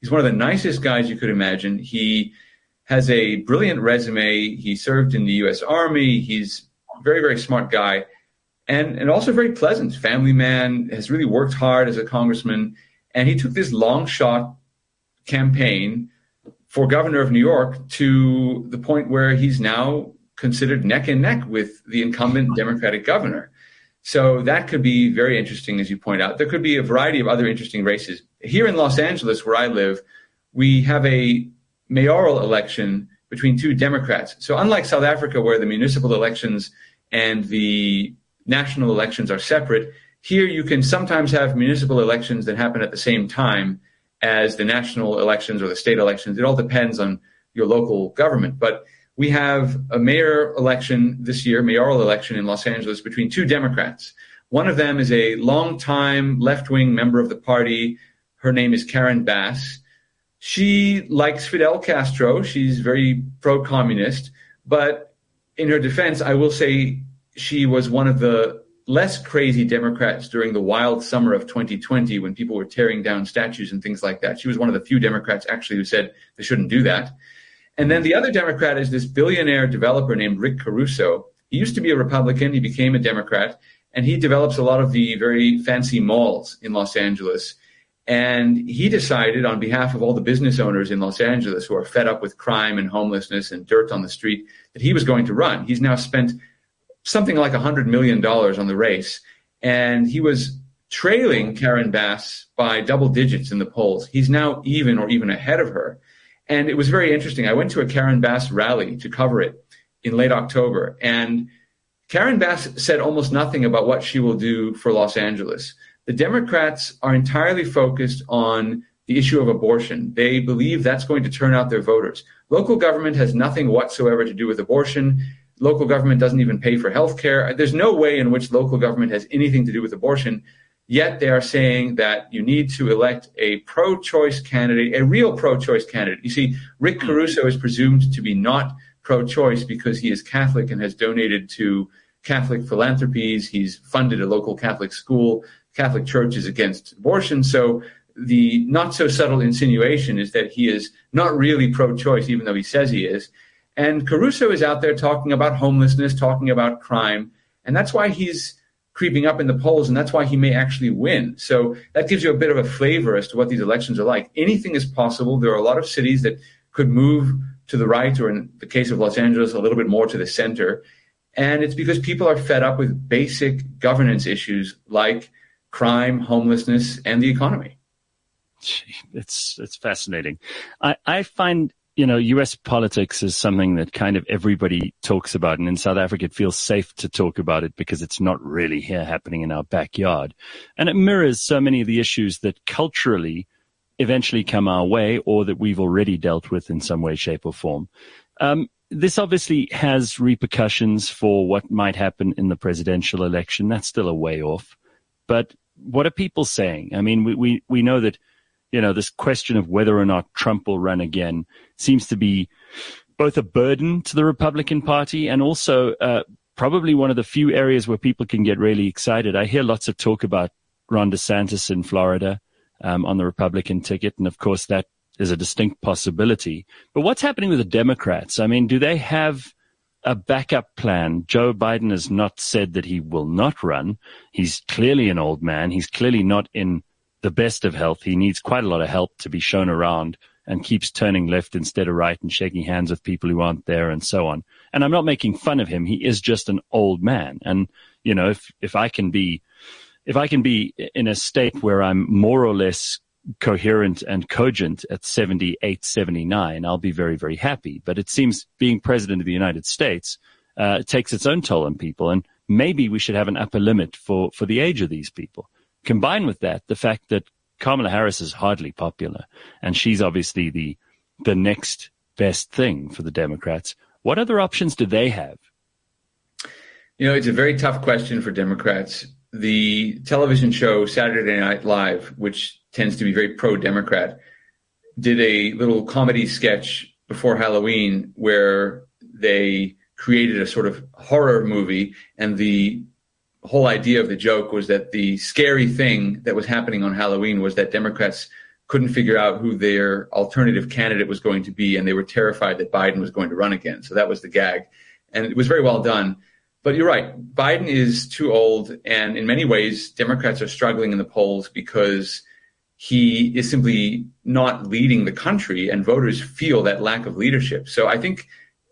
He's one of the nicest guys you could imagine. He has a brilliant resume. He served in the U S Army. He's a very, very smart guy, and, and also very pleasant. Family man, has really worked hard as a congressman. And he took this long shot campaign for governor of New York to the point where he's now considered neck and neck with the incumbent Democratic governor. So that could be very interesting, as you point out. There could be a variety of other interesting races. Here in Los Angeles, where I live, we have a mayoral election between two Democrats. So unlike South Africa, where the municipal elections and the national elections are separate, here you can sometimes have municipal elections that happen at the same time as the national elections or the state elections. It all depends on your local government. But we have a mayor election this year, mayoral election in Los Angeles between two Democrats. One of them is a longtime left-wing member of the party. Her name is Karen Bass. She likes Fidel Castro. She's very pro-communist. But in her defense, I will say she was one of the less crazy Democrats during the wild summer of twenty twenty when people were tearing down statues and things like that. She was one of the few Democrats actually who said they shouldn't do that. And then the other Democrat is this billionaire developer named Rick Caruso. He used to be a Republican. He became a Democrat, and he develops a lot of the very fancy malls in Los Angeles. And he decided on behalf of all the business owners in Los Angeles who are fed up with crime and homelessness and dirt on the street that he was going to run. He's now spent something like one hundred million dollars on the race. And he was trailing Karen Bass by double digits in the polls. He's now even or even ahead of her. And it was very interesting. I went to a Karen Bass rally to cover it in late October. And Karen Bass said almost nothing about what she will do for Los Angeles. The Democrats are entirely focused on the issue of abortion. They believe that's going to turn out their voters. Local government has nothing whatsoever to do with abortion. Local government doesn't even pay for health care. There's no way in which local government has anything to do with abortion. Yet they are saying that you need to elect a pro-choice candidate, a real pro-choice candidate. You see, Rick Caruso is presumed to be not pro-choice because he is Catholic and has donated to Catholic philanthropies. He's funded a local Catholic school. Catholic Church is against abortion. So the not so subtle insinuation is that he is not really pro-choice, even though he says he is. And Caruso is out there talking about homelessness, talking about crime. And that's why he's creeping up in the polls, and that's why he may actually win. So that gives you a bit of a flavor as to what these elections are like. Anything is possible. There are a lot of cities that could move to the right, or in the case of Los Angeles, a little bit more to the center. And it's because people are fed up with basic governance issues like crime, homelessness, and the economy. It's it's fascinating. I, I find, you know, U S politics is something that kind of everybody talks about. And in South Africa, it feels safe to talk about it because it's not really here happening in our backyard. And it mirrors so many of the issues that culturally eventually come our way or that we've already dealt with in some way, shape, or form. Um, this obviously has repercussions for what might happen in the presidential election. That's still a way off. But what are people saying? I mean, we, we, we know that, you know, this question of whether or not Trump will run again seems to be both a burden to the Republican Party and also uh, probably one of the few areas where people can get really excited. I hear lots of talk about Ron DeSantis in Florida um, on the Republican ticket. And of course, that is a distinct possibility. But what's happening with the Democrats? I mean, do they have a backup plan? Joe Biden has not said that he will not run. He's clearly an old man. He's clearly not in the best of health. He needs quite a lot of help to be shown around and keeps turning left instead of right and shaking hands with people who aren't there and so on. And I'm not making fun of him. He is just an old man. And, you know, if, if I can be, if I can be in a state where I'm more or less coherent and cogent at seventy-eight, seventy-nine, I'll be very, very happy. But it seems being president of the United States uh, takes its own toll on people. And maybe we should have an upper limit for, for the age of these people. Combine with that the fact that Kamala Harris is hardly popular, and she's obviously the the next best thing for the Democrats. What other options do they have? You know, it's a very tough question for Democrats. The television show Saturday Night Live, which tends to be very pro-Democrat, did a little comedy sketch before Halloween where they created a sort of horror movie, and the whole idea of the joke was that the scary thing that was happening on Halloween was that Democrats couldn't figure out who their alternative candidate was going to be, and they were terrified that Biden was going to run again. So that was the gag. And it was very well done. But you're right. Biden is too old, and in many ways, Democrats are struggling in the polls because he is simply not leading the country, and voters feel that lack of leadership. So I think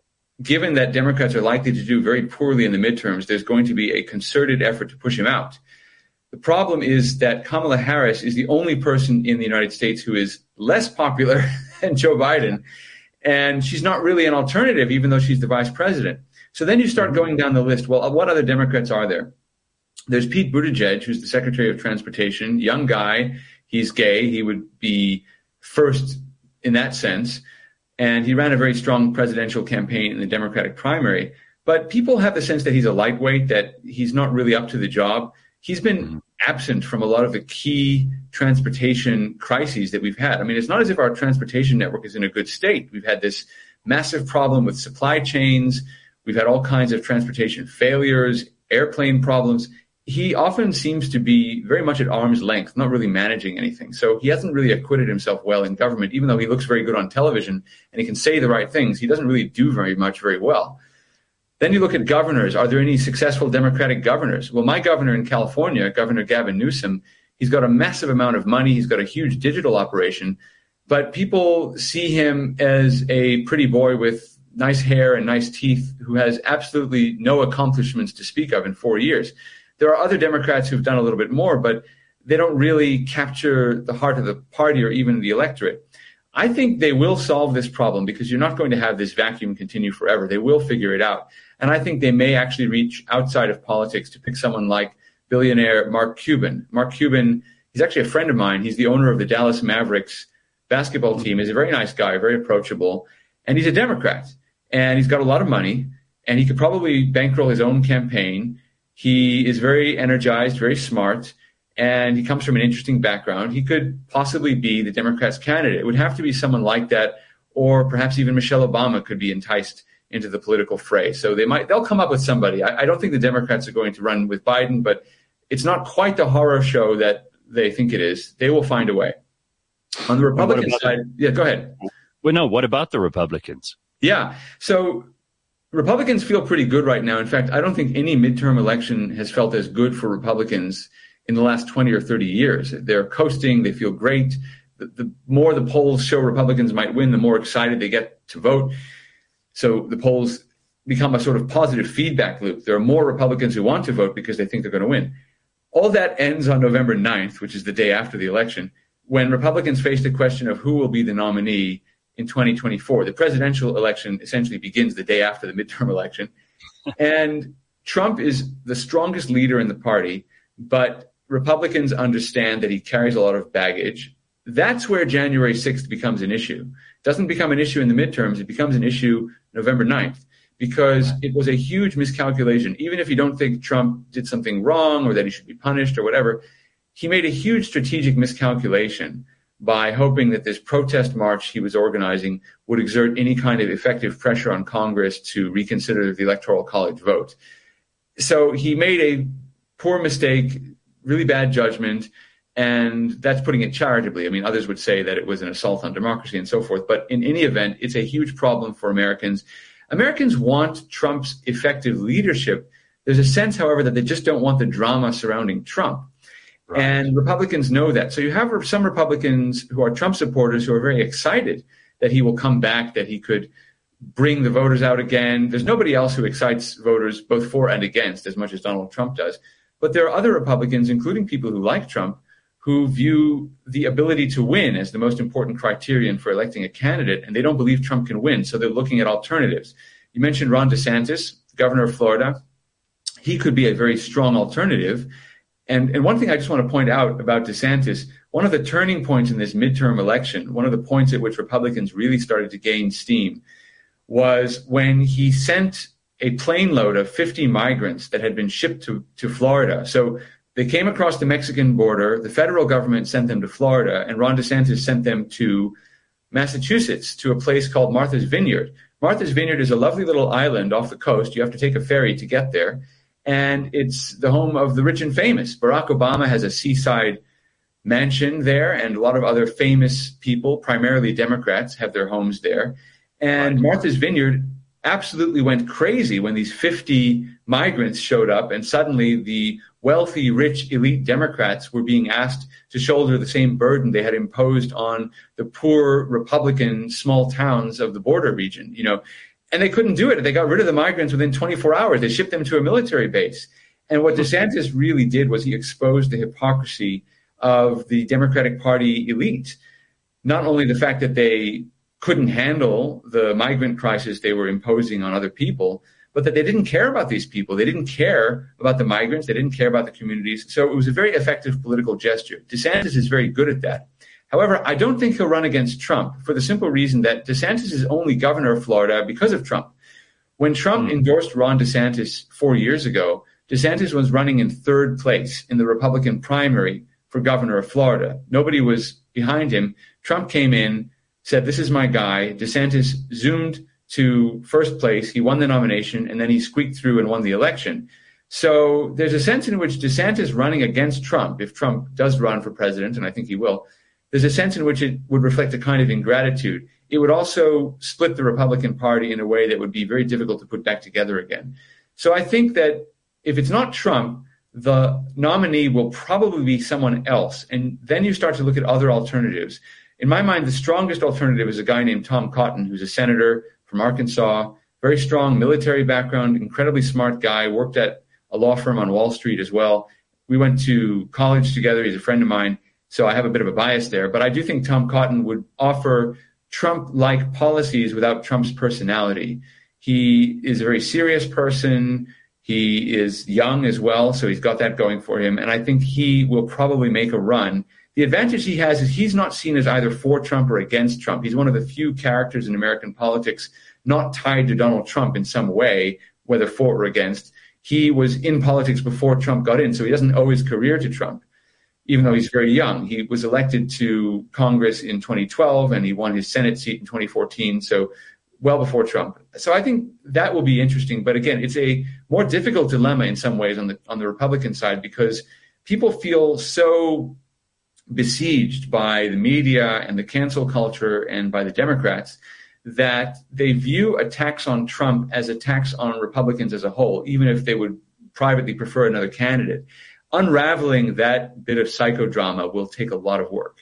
given that Democrats are likely to do very poorly in the midterms, there's going to be a concerted effort to push him out. The problem is that Kamala Harris is the only person in the United States who is less popular than Joe Biden, and she's not really an alternative, even though she's the vice president. So then you start going down the list. Well, what other Democrats are there? There's Pete Buttigieg, who's the Secretary of Transportation, young guy. He's gay. He would be first in that sense. And he ran a very strong presidential campaign in the Democratic primary. But people have the sense that he's a lightweight, that he's not really up to the job. He's been absent from a lot of the key transportation crises that we've had. I mean, it's not as if our transportation network is in a good state. We've had this massive problem with supply chains. We've had all kinds of transportation failures, airplane problems. He often seems to be very much at arm's length, not really managing anything. So he hasn't really acquitted himself well in government, even though he looks very good on television and he can say the right things. He doesn't really do very much very well. Then you look at governors. Are there any successful Democratic governors? Well, my governor in California, Governor Gavin Newsom, he's got a massive amount of money. He's got a huge digital operation, but people see him as a pretty boy with nice hair and nice teeth who has absolutely no accomplishments to speak of in four years. There are other Democrats who've done a little bit more, but they don't really capture the heart of the party or even the electorate. I think they will solve this problem because you're not going to have this vacuum continue forever. They will figure it out. And I think they may actually reach outside of politics to pick someone like billionaire Mark Cuban. Mark Cuban, he's actually a friend of mine. He's the owner of the Dallas Mavericks basketball team. He's a very nice guy, very approachable, and he's a Democrat. And he's got a lot of money, and he could probably bankroll his own campaign. He is very energized, very smart, and he comes from an interesting background. He could possibly be the Democrats' candidate. It would have to be someone like that, or perhaps even Michelle Obama could be enticed into the political fray. So they might, they'll come up with somebody. I, I don't think the Democrats are going to run with Biden, but it's not quite the horror show that they think it is. They will find a way. On the Republican side, yeah, go ahead. Well, no, what about the Republicans? Yeah. So Republicans feel pretty good right now. In fact, I don't think any midterm election has felt as good for Republicans in the last twenty or thirty years. They're coasting. They feel great. The, the more the polls show Republicans might win, the more excited they get to vote. So the polls become a sort of positive feedback loop. There are more Republicans who want to vote because they think they're going to win. All that ends on November ninth, which is the day after the election, when Republicans face the question of who will be the nominee in twenty twenty-four. The presidential election essentially begins the day after the midterm election. And Trump is the strongest leader in the party, but Republicans understand that he carries a lot of baggage. That's where January sixth becomes an issue. It doesn't become an issue in the midterms. It becomes an issue November ninth because it was a huge miscalculation. Even if you don't think Trump did something wrong or that he should be punished or whatever, he made a huge strategic miscalculation by hoping that this protest march he was organizing would exert any kind of effective pressure on Congress to reconsider the Electoral College vote. So he made a poor mistake, really bad judgment, and that's putting it charitably. I mean, others would say that it was an assault on democracy and so forth, but in any event, it's a huge problem for Americans. Americans want Trump's effective leadership. There's a sense, however, that they just don't want the drama surrounding Trump. Right. And Republicans know that. So you have some Republicans who are Trump supporters who are very excited that he will come back, that he could bring the voters out again. There's nobody else who excites voters both for and against as much as Donald Trump does. But there are other Republicans, including people who like Trump, who view the ability to win as the most important criterion for electing a candidate, and they don't believe Trump can win. So they're looking at alternatives. You mentioned Ron DeSantis, governor of Florida. He could be a very strong alternative. And, and one thing I just want to point out about DeSantis, one of the turning points in this midterm election, one of the points at which Republicans really started to gain steam, was when he sent a plane load of fifty migrants that had been shipped to, to Florida. So they came across the Mexican border, the federal government sent them to Florida, and Ron DeSantis sent them to Massachusetts, to a place called Martha's Vineyard. Martha's Vineyard is a lovely little island off the coast. You have to take a ferry to get there. And it's the home of the rich and famous. Barack Obama has a seaside mansion there, and a lot of other famous people, primarily Democrats, have their homes there. And Martha's Vineyard absolutely went crazy when these fifty migrants showed up, and suddenly the wealthy, rich, elite Democrats were being asked to shoulder the same burden they had imposed on the poor Republican small towns of the border region, you know. And they couldn't do it. They got rid of the migrants within twenty-four hours. They shipped them to a military base. And what DeSantis really did was he exposed the hypocrisy of the Democratic Party elite. Not only the fact that they couldn't handle the migrant crisis they were imposing on other people, but that they didn't care about these people. They didn't care about the migrants. They didn't care about the communities. So it was a very effective political gesture. DeSantis is very good at that. However, I don't think he'll run against Trump for the simple reason that DeSantis is only governor of Florida because of Trump. When Trump mm. endorsed Ron DeSantis four years ago, DeSantis was running in third place in the Republican primary for governor of Florida. Nobody was behind him. Trump came in, said, this is my guy. DeSantis zoomed to first place. He won the nomination, and then he squeaked through and won the election. So there's a sense in which DeSantis running against Trump, if Trump does run for president, and I think he will, there's a sense in which it would reflect a kind of ingratitude. It would also split the Republican Party in a way that would be very difficult to put back together again. So I think that if it's not Trump, the nominee will probably be someone else. And then you start to look at other alternatives. In my mind, the strongest alternative is a guy named Tom Cotton, who's a senator from Arkansas, very strong military background, incredibly smart guy, worked at a law firm on Wall Street as well. We went to college together. He's a friend of mine. So I have a bit of a bias there. But I do think Tom Cotton would offer Trump-like policies without Trump's personality. He is a very serious person. He is young as well, so he's got that going for him. And I think he will probably make a run. The advantage he has is he's not seen as either for Trump or against Trump. He's one of the few characters in American politics not tied to Donald Trump in some way, whether for or against. He was in politics before Trump got in, so he doesn't owe his career to Trump, even though he's very young. He was elected to Congress in twenty twelve, and he won his Senate seat in twenty fourteen, so well before Trump. So I think that will be interesting. But again, it's a more difficult dilemma in some ways on the on the Republican side, because people feel so besieged by the media and the cancel culture and by the Democrats that they view attacks on Trump as attacks on Republicans as a whole, even if they would privately prefer another candidate. Unraveling that bit of psychodrama will take a lot of work.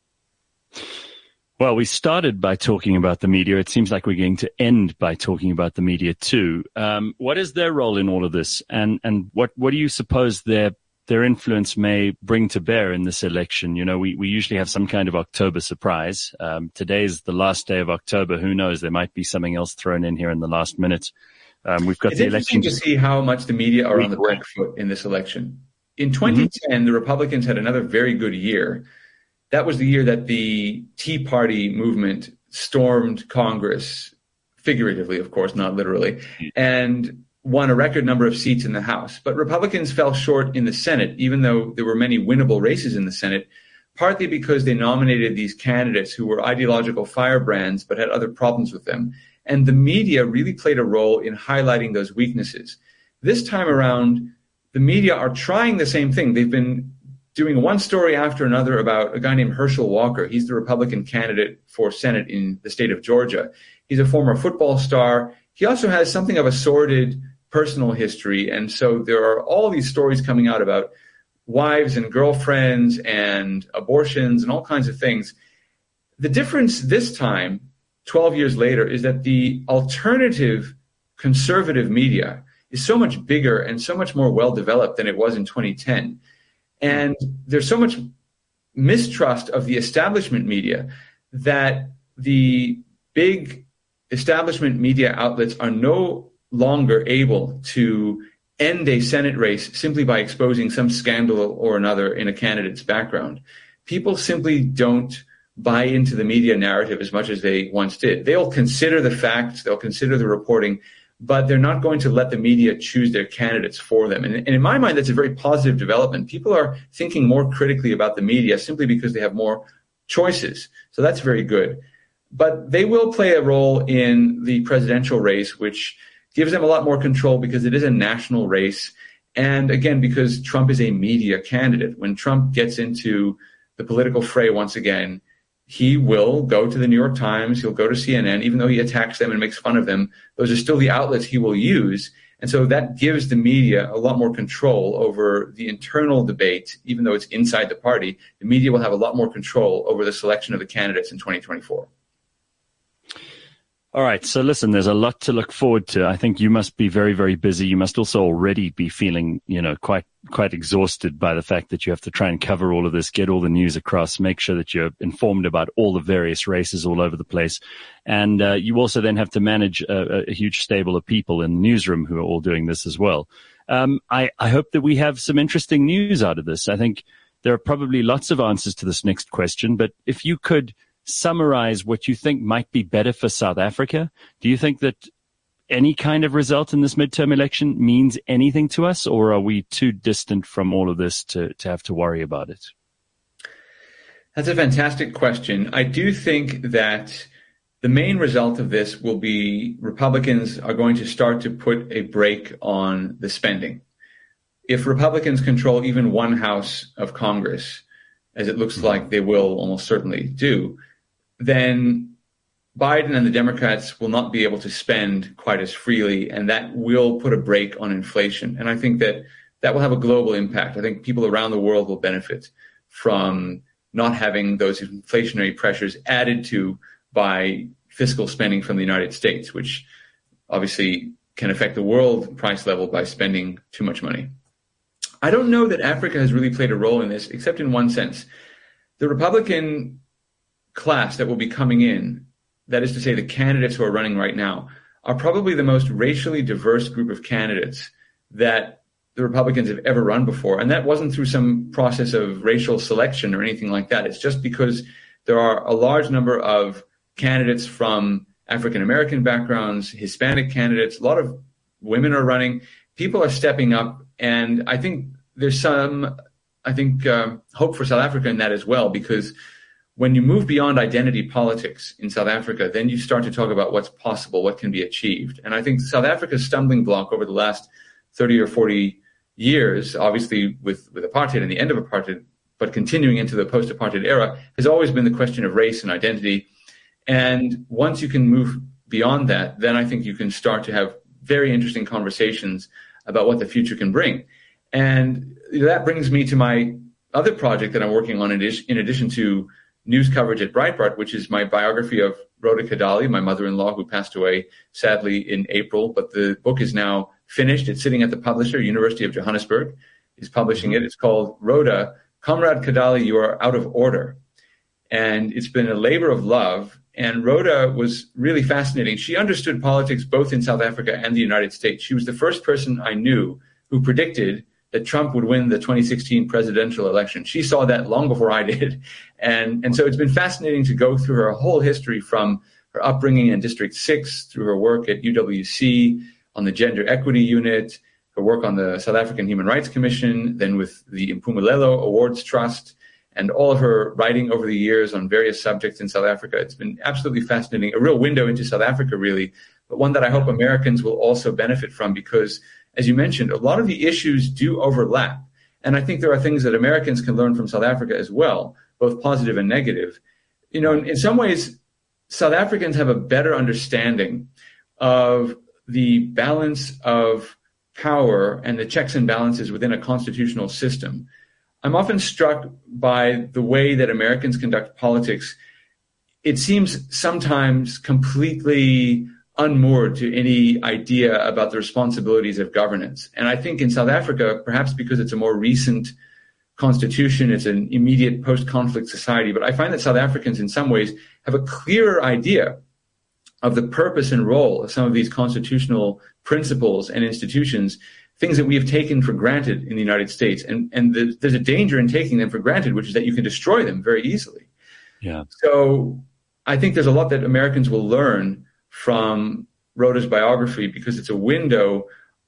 Well, we started by talking about the media. It seems like we're going to end by talking about the media too. Um, what is their role in all of this? And, and what, what do you suppose their, their influence may bring to bear in this election? You know, we, we usually have some kind of October surprise. Um, today's the last day of October. Who knows? There might be something else thrown in here in the last minute. Um, we've got it's the election to see how much the media are on the back foot in this election. In twenty ten, mm-hmm. the Republicans had another very good year. That was the year that the Tea Party movement stormed Congress, figuratively, of course, not literally, and won a record number of seats in the House. But Republicans fell short in the Senate, even though there were many winnable races in the Senate, partly because they nominated these candidates who were ideological firebrands but had other problems with them. And the media really played a role in highlighting those weaknesses. This time around, the media are trying the same thing. They've been doing one story after another about a guy named Herschel Walker. He's the Republican candidate for Senate in the state of Georgia. He's a former football star. He also has something of a sordid personal history. And so there are all these stories coming out about wives and girlfriends and abortions and all kinds of things. The difference this time, twelve years later, is that the alternative conservative media is so much bigger and so much more well-developed than it was in twenty ten. And there's so much mistrust of the establishment media that the big establishment media outlets are no longer able to end a Senate race simply by exposing some scandal or another in a candidate's background. People simply don't buy into the media narrative as much as they once did. They'll consider the facts, they'll consider the reporting, but they're not going to let the media choose their candidates for them. And, and in my mind, that's a very positive development. People are thinking more critically about the media simply because they have more choices. So that's very good. But they will play a role in the presidential race, which gives them a lot more control because it is a national race. And again, because Trump is a media candidate. When Trump gets into the political fray once again, he will go to the New York Times, he'll go to C N N, even though he attacks them and makes fun of them. Those are still the outlets he will use. And so that gives the media a lot more control over the internal debate, even though it's inside the party. The media will have a lot more control over the selection of the candidates in twenty twenty-four. All right. So listen, there's a lot to look forward to. I think you must be very, very busy. You must also already be feeling, you know, quite, quite exhausted by the fact that you have to try and cover all of this, get all the news across, make sure that you're informed about all the various races all over the place. And uh, you also then have to manage a, a huge stable of people in the newsroom who are all doing this as well. Um, I, I hope that we have some interesting news out of this. I think there are probably lots of answers to this next question, but if you could summarize what you think might be better for South Africa. Do you think that any kind of result in this midterm election means anything to us, or are we too distant from all of this to, to have to worry about it? That's a fantastic question. I do think that the main result of this will be Republicans are going to start to put a brake on the spending. If Republicans control even one house of Congress, as it looks mm-hmm. like they will almost certainly do, then Biden and the Democrats will not be able to spend quite as freely, and that will put a brake on inflation. And I think that that will have a global impact. I think people around the world will benefit from not having those inflationary pressures added to by fiscal spending from the United States, which obviously can affect the world price level by spending too much money. I don't know that Africa has really played a role in this, except in one sense. The Republican class that will be coming in, that is to say the candidates who are running right now, are probably the most racially diverse group of candidates that the Republicans have ever run before. And that wasn't through some process of racial selection or anything like that. It's just because there are a large number of candidates from African-American backgrounds, Hispanic candidates, a lot of women are running. People are stepping up. And I think there's some, I think, uh, hope for South Africa in that as well, because when you move beyond identity politics in South Africa, then you start to talk about what's possible, what can be achieved. And I think South Africa's stumbling block over the last thirty or forty years, obviously with, with apartheid and the end of apartheid, but continuing into the post-apartheid era, has always been the question of race and identity. And once you can move beyond that, then I think you can start to have very interesting conversations about what the future can bring. And that brings me to my other project that I'm working on in addition to news coverage at Breitbart, which is my biography of Rhoda Kadali, my mother-in-law, who passed away sadly in April. But the book is now finished. It's sitting at the publisher, University of Johannesburg, is publishing it. It's called Rhoda, Comrade Kadali, You Are Out of Order. And it's been a labor of love. And Rhoda was really fascinating. She understood politics both in South Africa and the United States. She was the first person I knew who predicted that Trump would win the twenty sixteen presidential election. She saw that long before I did. And, and so it's been fascinating to go through her whole history from her upbringing in District six, through her work at U W C on the Gender Equity Unit, her work on the South African Human Rights Commission, then with the Impumelelo Awards Trust, and all of her writing over the years on various subjects in South Africa. It's been absolutely fascinating, a real window into South Africa, really, but one that I hope Americans will also benefit from because, as you mentioned, a lot of the issues do overlap. And I think there are things that Americans can learn from South Africa as well, both positive and negative. You know, in, in some ways, South Africans have a better understanding of the balance of power and the checks and balances within a constitutional system. I'm often struck by the way that Americans conduct politics. It seems sometimes completely unmoored to any idea about the responsibilities of governance. And I think in South Africa, perhaps because it's a more recent constitution, it's an immediate post-conflict society, but I find that South Africans in some ways have a clearer idea of the purpose and role of some of these constitutional principles and institutions, things that we have taken for granted in the United States. And, and the, there's a danger in taking them for granted, which is that you can destroy them very easily. Yeah. So I think there's a lot that Americans will learn from Rhoda's biography because it's a window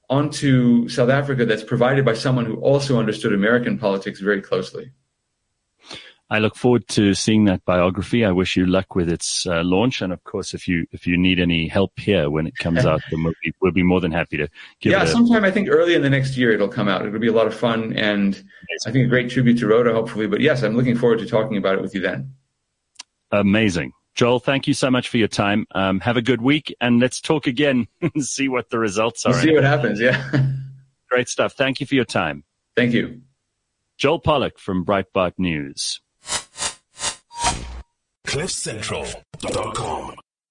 onto South Africa that's provided by someone who also understood American politics very closely. I look forward to seeing that biography. I wish you luck with its uh, launch. And of course, if you if you need any help here when it comes out, then we'll be, we'll be more than happy to give yeah, it a... sometime I think early in the next year it'll come out. It'll be a lot of fun and amazing. I think a great tribute to Rhoda, hopefully. But yes, I'm looking forward to talking about it with you then. Amazing. Joel, thank you so much for your time. Um, have a good week, and let's talk again and see what the results are. We'll see what happens, yeah. Great stuff. Thank you for your time. Thank you. Joel Pollak from Breitbart News. cliff central dot com